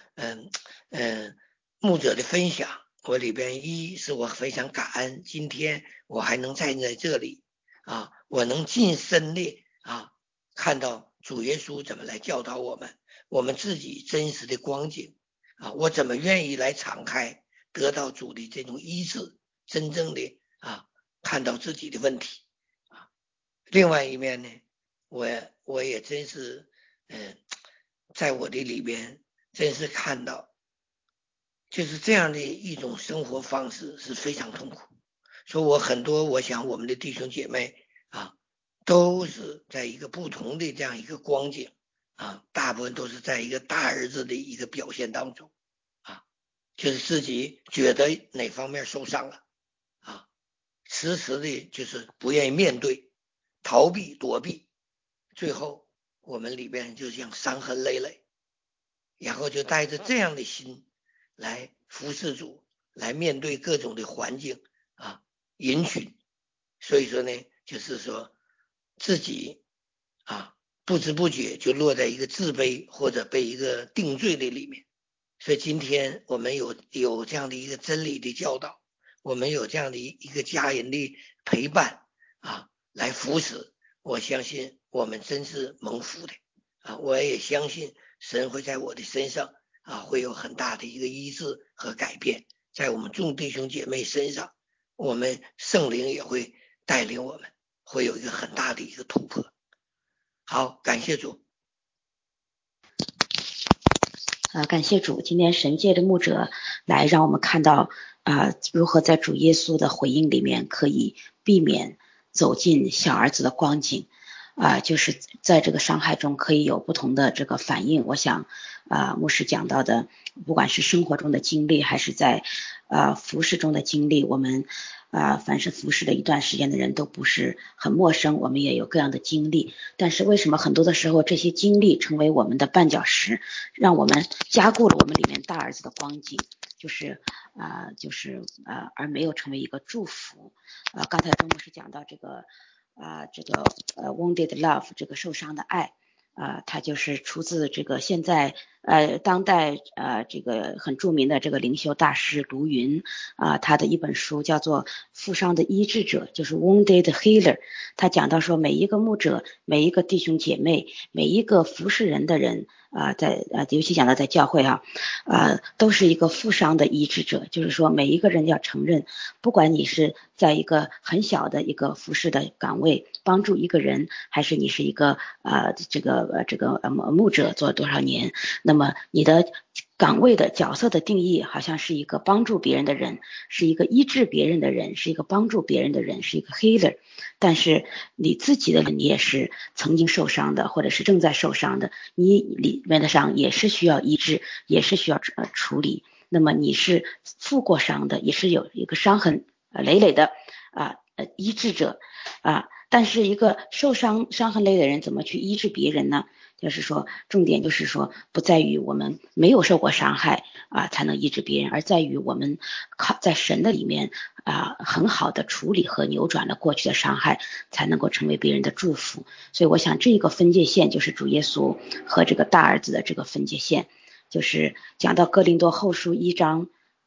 牧者的分享，我里边一是我非常感恩，今天我还能站在这里啊，我能近身的看到主耶稣怎么来教导我们自己真实的光景啊，我怎么愿意来敞开，得到主的这种医治，真正的看到自己的问题啊。另外一面呢，我也真是在我的里边真是看到，就是这样的一种生活方式是非常痛苦。所以我想我们的弟兄姐妹都是在一个不同的这样一个光景大部分都是在一个大儿子的一个表现当中就是自己觉得哪方面受伤了迟迟的就是不愿意面对，逃避躲避，最后我们里边就像伤痕累累，然后就带着这样的心来服侍主，来面对各种的环境人群，所以说呢，就是说自己不知不觉就落在一个自卑或者被一个定罪的里面。所以今天我们有这样的一个真理的教导，我们有这样的一个家人的陪伴来扶持，我相信我们真是蒙福的我也相信神会在我的身上会有很大的一个医治和改变，在我们众弟兄姐妹身上，我们圣灵也会带领我们，会有一个很大的一个突破。好，感谢主。 感谢主，今天神借着牧者来让我们看到如何在主耶稣的回应里面可以避免走进小儿子的光景就是在这个伤害中可以有不同的这个反应。我想牧师讲到的，不管是生活中的经历还是在服事中的经历，我们凡是服事的一段时间的人都不是很陌生，我们也有各样的经历。但是为什么很多的时候这些经历成为我们的绊脚石，让我们加固了我们里面大儿子的光景，而没有成为一个祝福。刚才周牧师讲到这个wounded love 这个受伤的爱，它就是出自这个现在当代这个很著名的这个灵修大师卢云他的一本书叫做负伤的医治者，就是 wounded healer。 他讲到说每一个牧者，每一个弟兄姐妹，每一个服侍人的人尤其讲到在教会都是一个负伤的医治者，就是说每一个人要承认，不管你是在一个很小的一个服侍的岗位帮助一个人，还是你是一个牧者做了多少年，那么你的岗位的角色的定义好像是一个帮助别人的人，是一个医治别人的人，是一个帮助别人的人，是一个 healer。 但是你自己的你也是曾经受伤的，或者是正在受伤的，你里面的伤也是需要医治，也是需要处理。那么你是负过伤的，也是有一个伤痕累累的医治者但是一个受伤痕累的人怎么去医治别人呢？就是说重点就是说不在于我们没有受过伤害才能医治别人，而在于我们在神的里面很好的处理和扭转了过去的伤害，才能够成为别人的祝福。所以我想这个分界线就是主耶稣和这个大儿子的这个分界线，就是讲到哥林多后书1章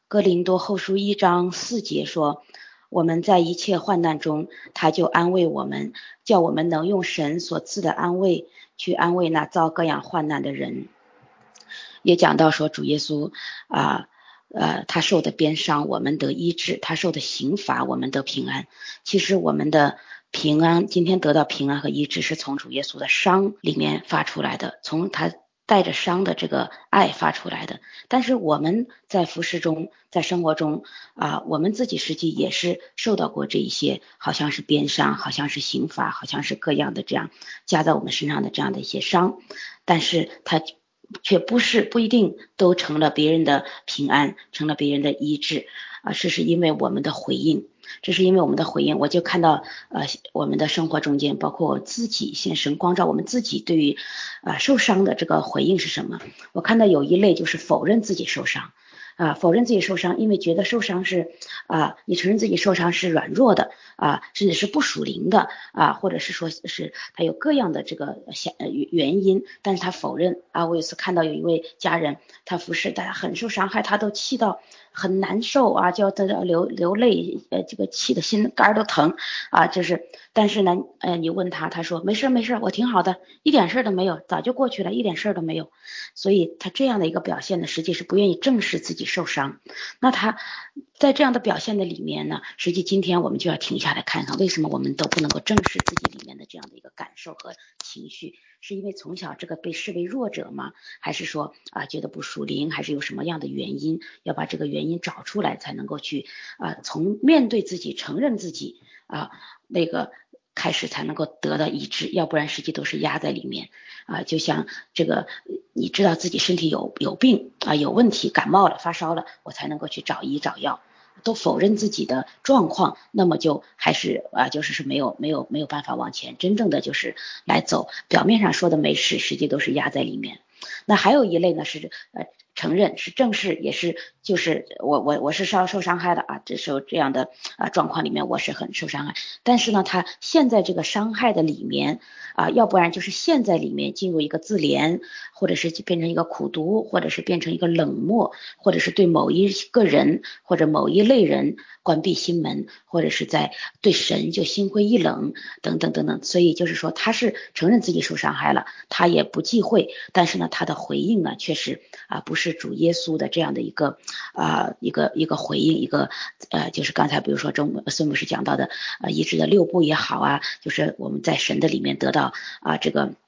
4节说，我们在一切患难中他就安慰我们，叫我们能用神所赐的安慰去安慰那遭各样患难的人。也讲到说主耶稣他受的鞭伤我们得医治，他受的刑罚我们得平安。其实我们的平安，今天得到平安和医治是从主耶稣的伤里面发出来的，从他带着伤的这个爱发出来的。但是我们在服事中，在生活中我们自己实际也是受到过这一些，好像是鞭伤，好像是刑罚，好像是各样的这样加在我们身上的这样的一些伤，但是它却不一定都成了别人的平安，成了别人的医治这是因为我们的回应，我就看到我们的生活中间，包括我自己，现神光照我们自己对于受伤的这个回应是什么。我看到有一类就是否认自己受伤否认自己受伤，因为觉得受伤是你承认自己受伤是软弱的甚至是不属灵的或者是说是他有各样的这个原因，但是他否认我有一次看到有一位家人，他服侍大家很受伤害，他都气到很难受就要流泪这个气的心肝都疼但是呢你问他说没事，我挺好的，一点事都没有，早就过去了，一点事都没有。所以他这样的一个表现呢，实际是不愿意正视自己受伤。那他在这样的表现的里面呢，实际今天我们就要停下来看看，为什么我们都不能够正视自己里面的这样的一个感受和情绪？是因为从小这个被视为弱者吗？还是说觉得不属灵，还是有什么样的原因？要把这个原因找出来，才能够去从面对自己，承认自己那个开始才能够得到医治，要不然实际都是压在里面就像这个你知道自己身体有病有问题，感冒了发烧了，我才能够去找医找药，都否认自己的状况，那么就还是就是没有办法往前真正的就是来走，表面上说的没事，实际都是压在里面。那还有一类呢是承认，是正视，也是就是我是受伤害的这时候这样的状况里面我是很受伤害，但是呢他现在这个伤害的里面要不然就是现在里面进入一个自怜，或者是变成一个苦毒，或者是变成一个冷漠，或者是对某一个人或者某一类人关闭心门，或者是在对神就心灰意冷等等等等。所以就是说他是承认自己受伤害了，他也不忌讳，但是呢他的回应呢确实不是主耶稣的这样的一个一个回应，一个就是刚才比如说孙牧师讲到的医治的6步也好就是我们在神的里面得到这个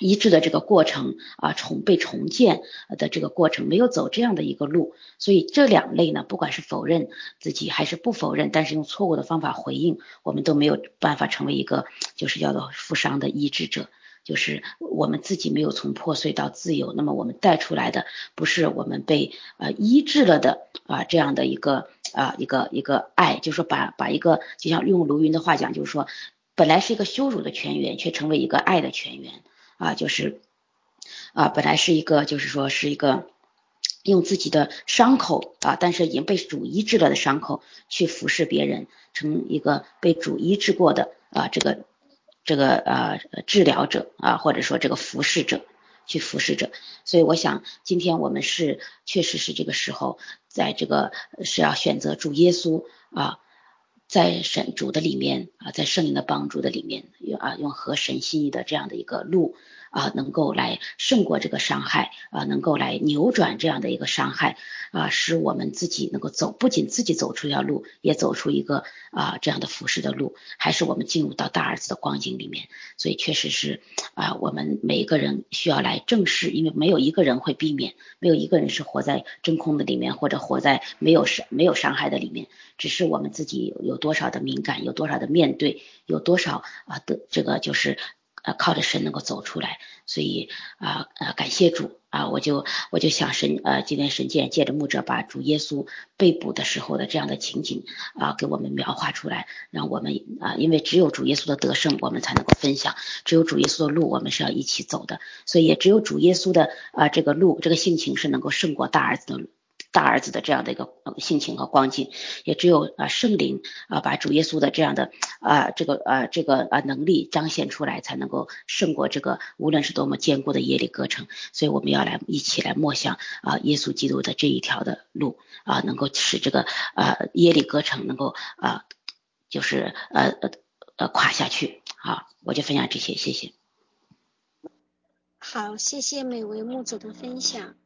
医治的这个过程被重建的这个过程，没有走这样的一个路，所以这两类呢，不管是否认自己还是不否认，但是用错误的方法回应，我们都没有办法成为一个就是叫做负伤的医治者。就是我们自己没有从破碎到自由，那么我们带出来的不是我们被医治了的这样的一个爱，就是说把一个，就像用卢云的话讲，就是说本来是一个羞辱的泉源，却成为一个爱的泉源就是本来是一个就是说是一个用自己的伤口但是已经被主医治了的伤口去服侍别人，成一个被主医治过的这个治疗者或者说这个服侍者，去服侍者。所以我想今天我们确实是这个时候，在这个是要选择主耶稣在神主的里面在圣灵的帮助的里面用合神心意的这样的一个路能够来胜过这个伤害能够来扭转这样的一个伤害使我们自己能够不仅自己走出一条路，也走出一个这样的服侍的路，还是我们进入到大儿子的光景里面。所以确实是我们每一个人需要来正视，因为没有一个人会避免，没有一个人是活在真空的里面，或者活在没有伤害的里面，只是我们自己有多少的敏感，有多少的面对，有多少的这个就是靠着神能够走出来。所以感谢主我就想今天神借着牧者把主耶稣被捕的时候的这样的情景给我们描画出来，让我们因为只有主耶稣的得胜我们才能够分享，只有主耶稣的路我们是要一起走的，所以也只有主耶稣的这个路，这个性情是能够胜过大儿子的这样的一个性情和光景，也只有圣灵把主耶稣的这样的这个能力彰显出来，才能够胜过这个无论是多么坚固的耶利哥城。所以我们要一起来默想耶稣基督的这一条的路能够使这个耶利哥城能够就是垮下去。好，我就分享这些，谢谢。 好，谢谢每位牧者的分享。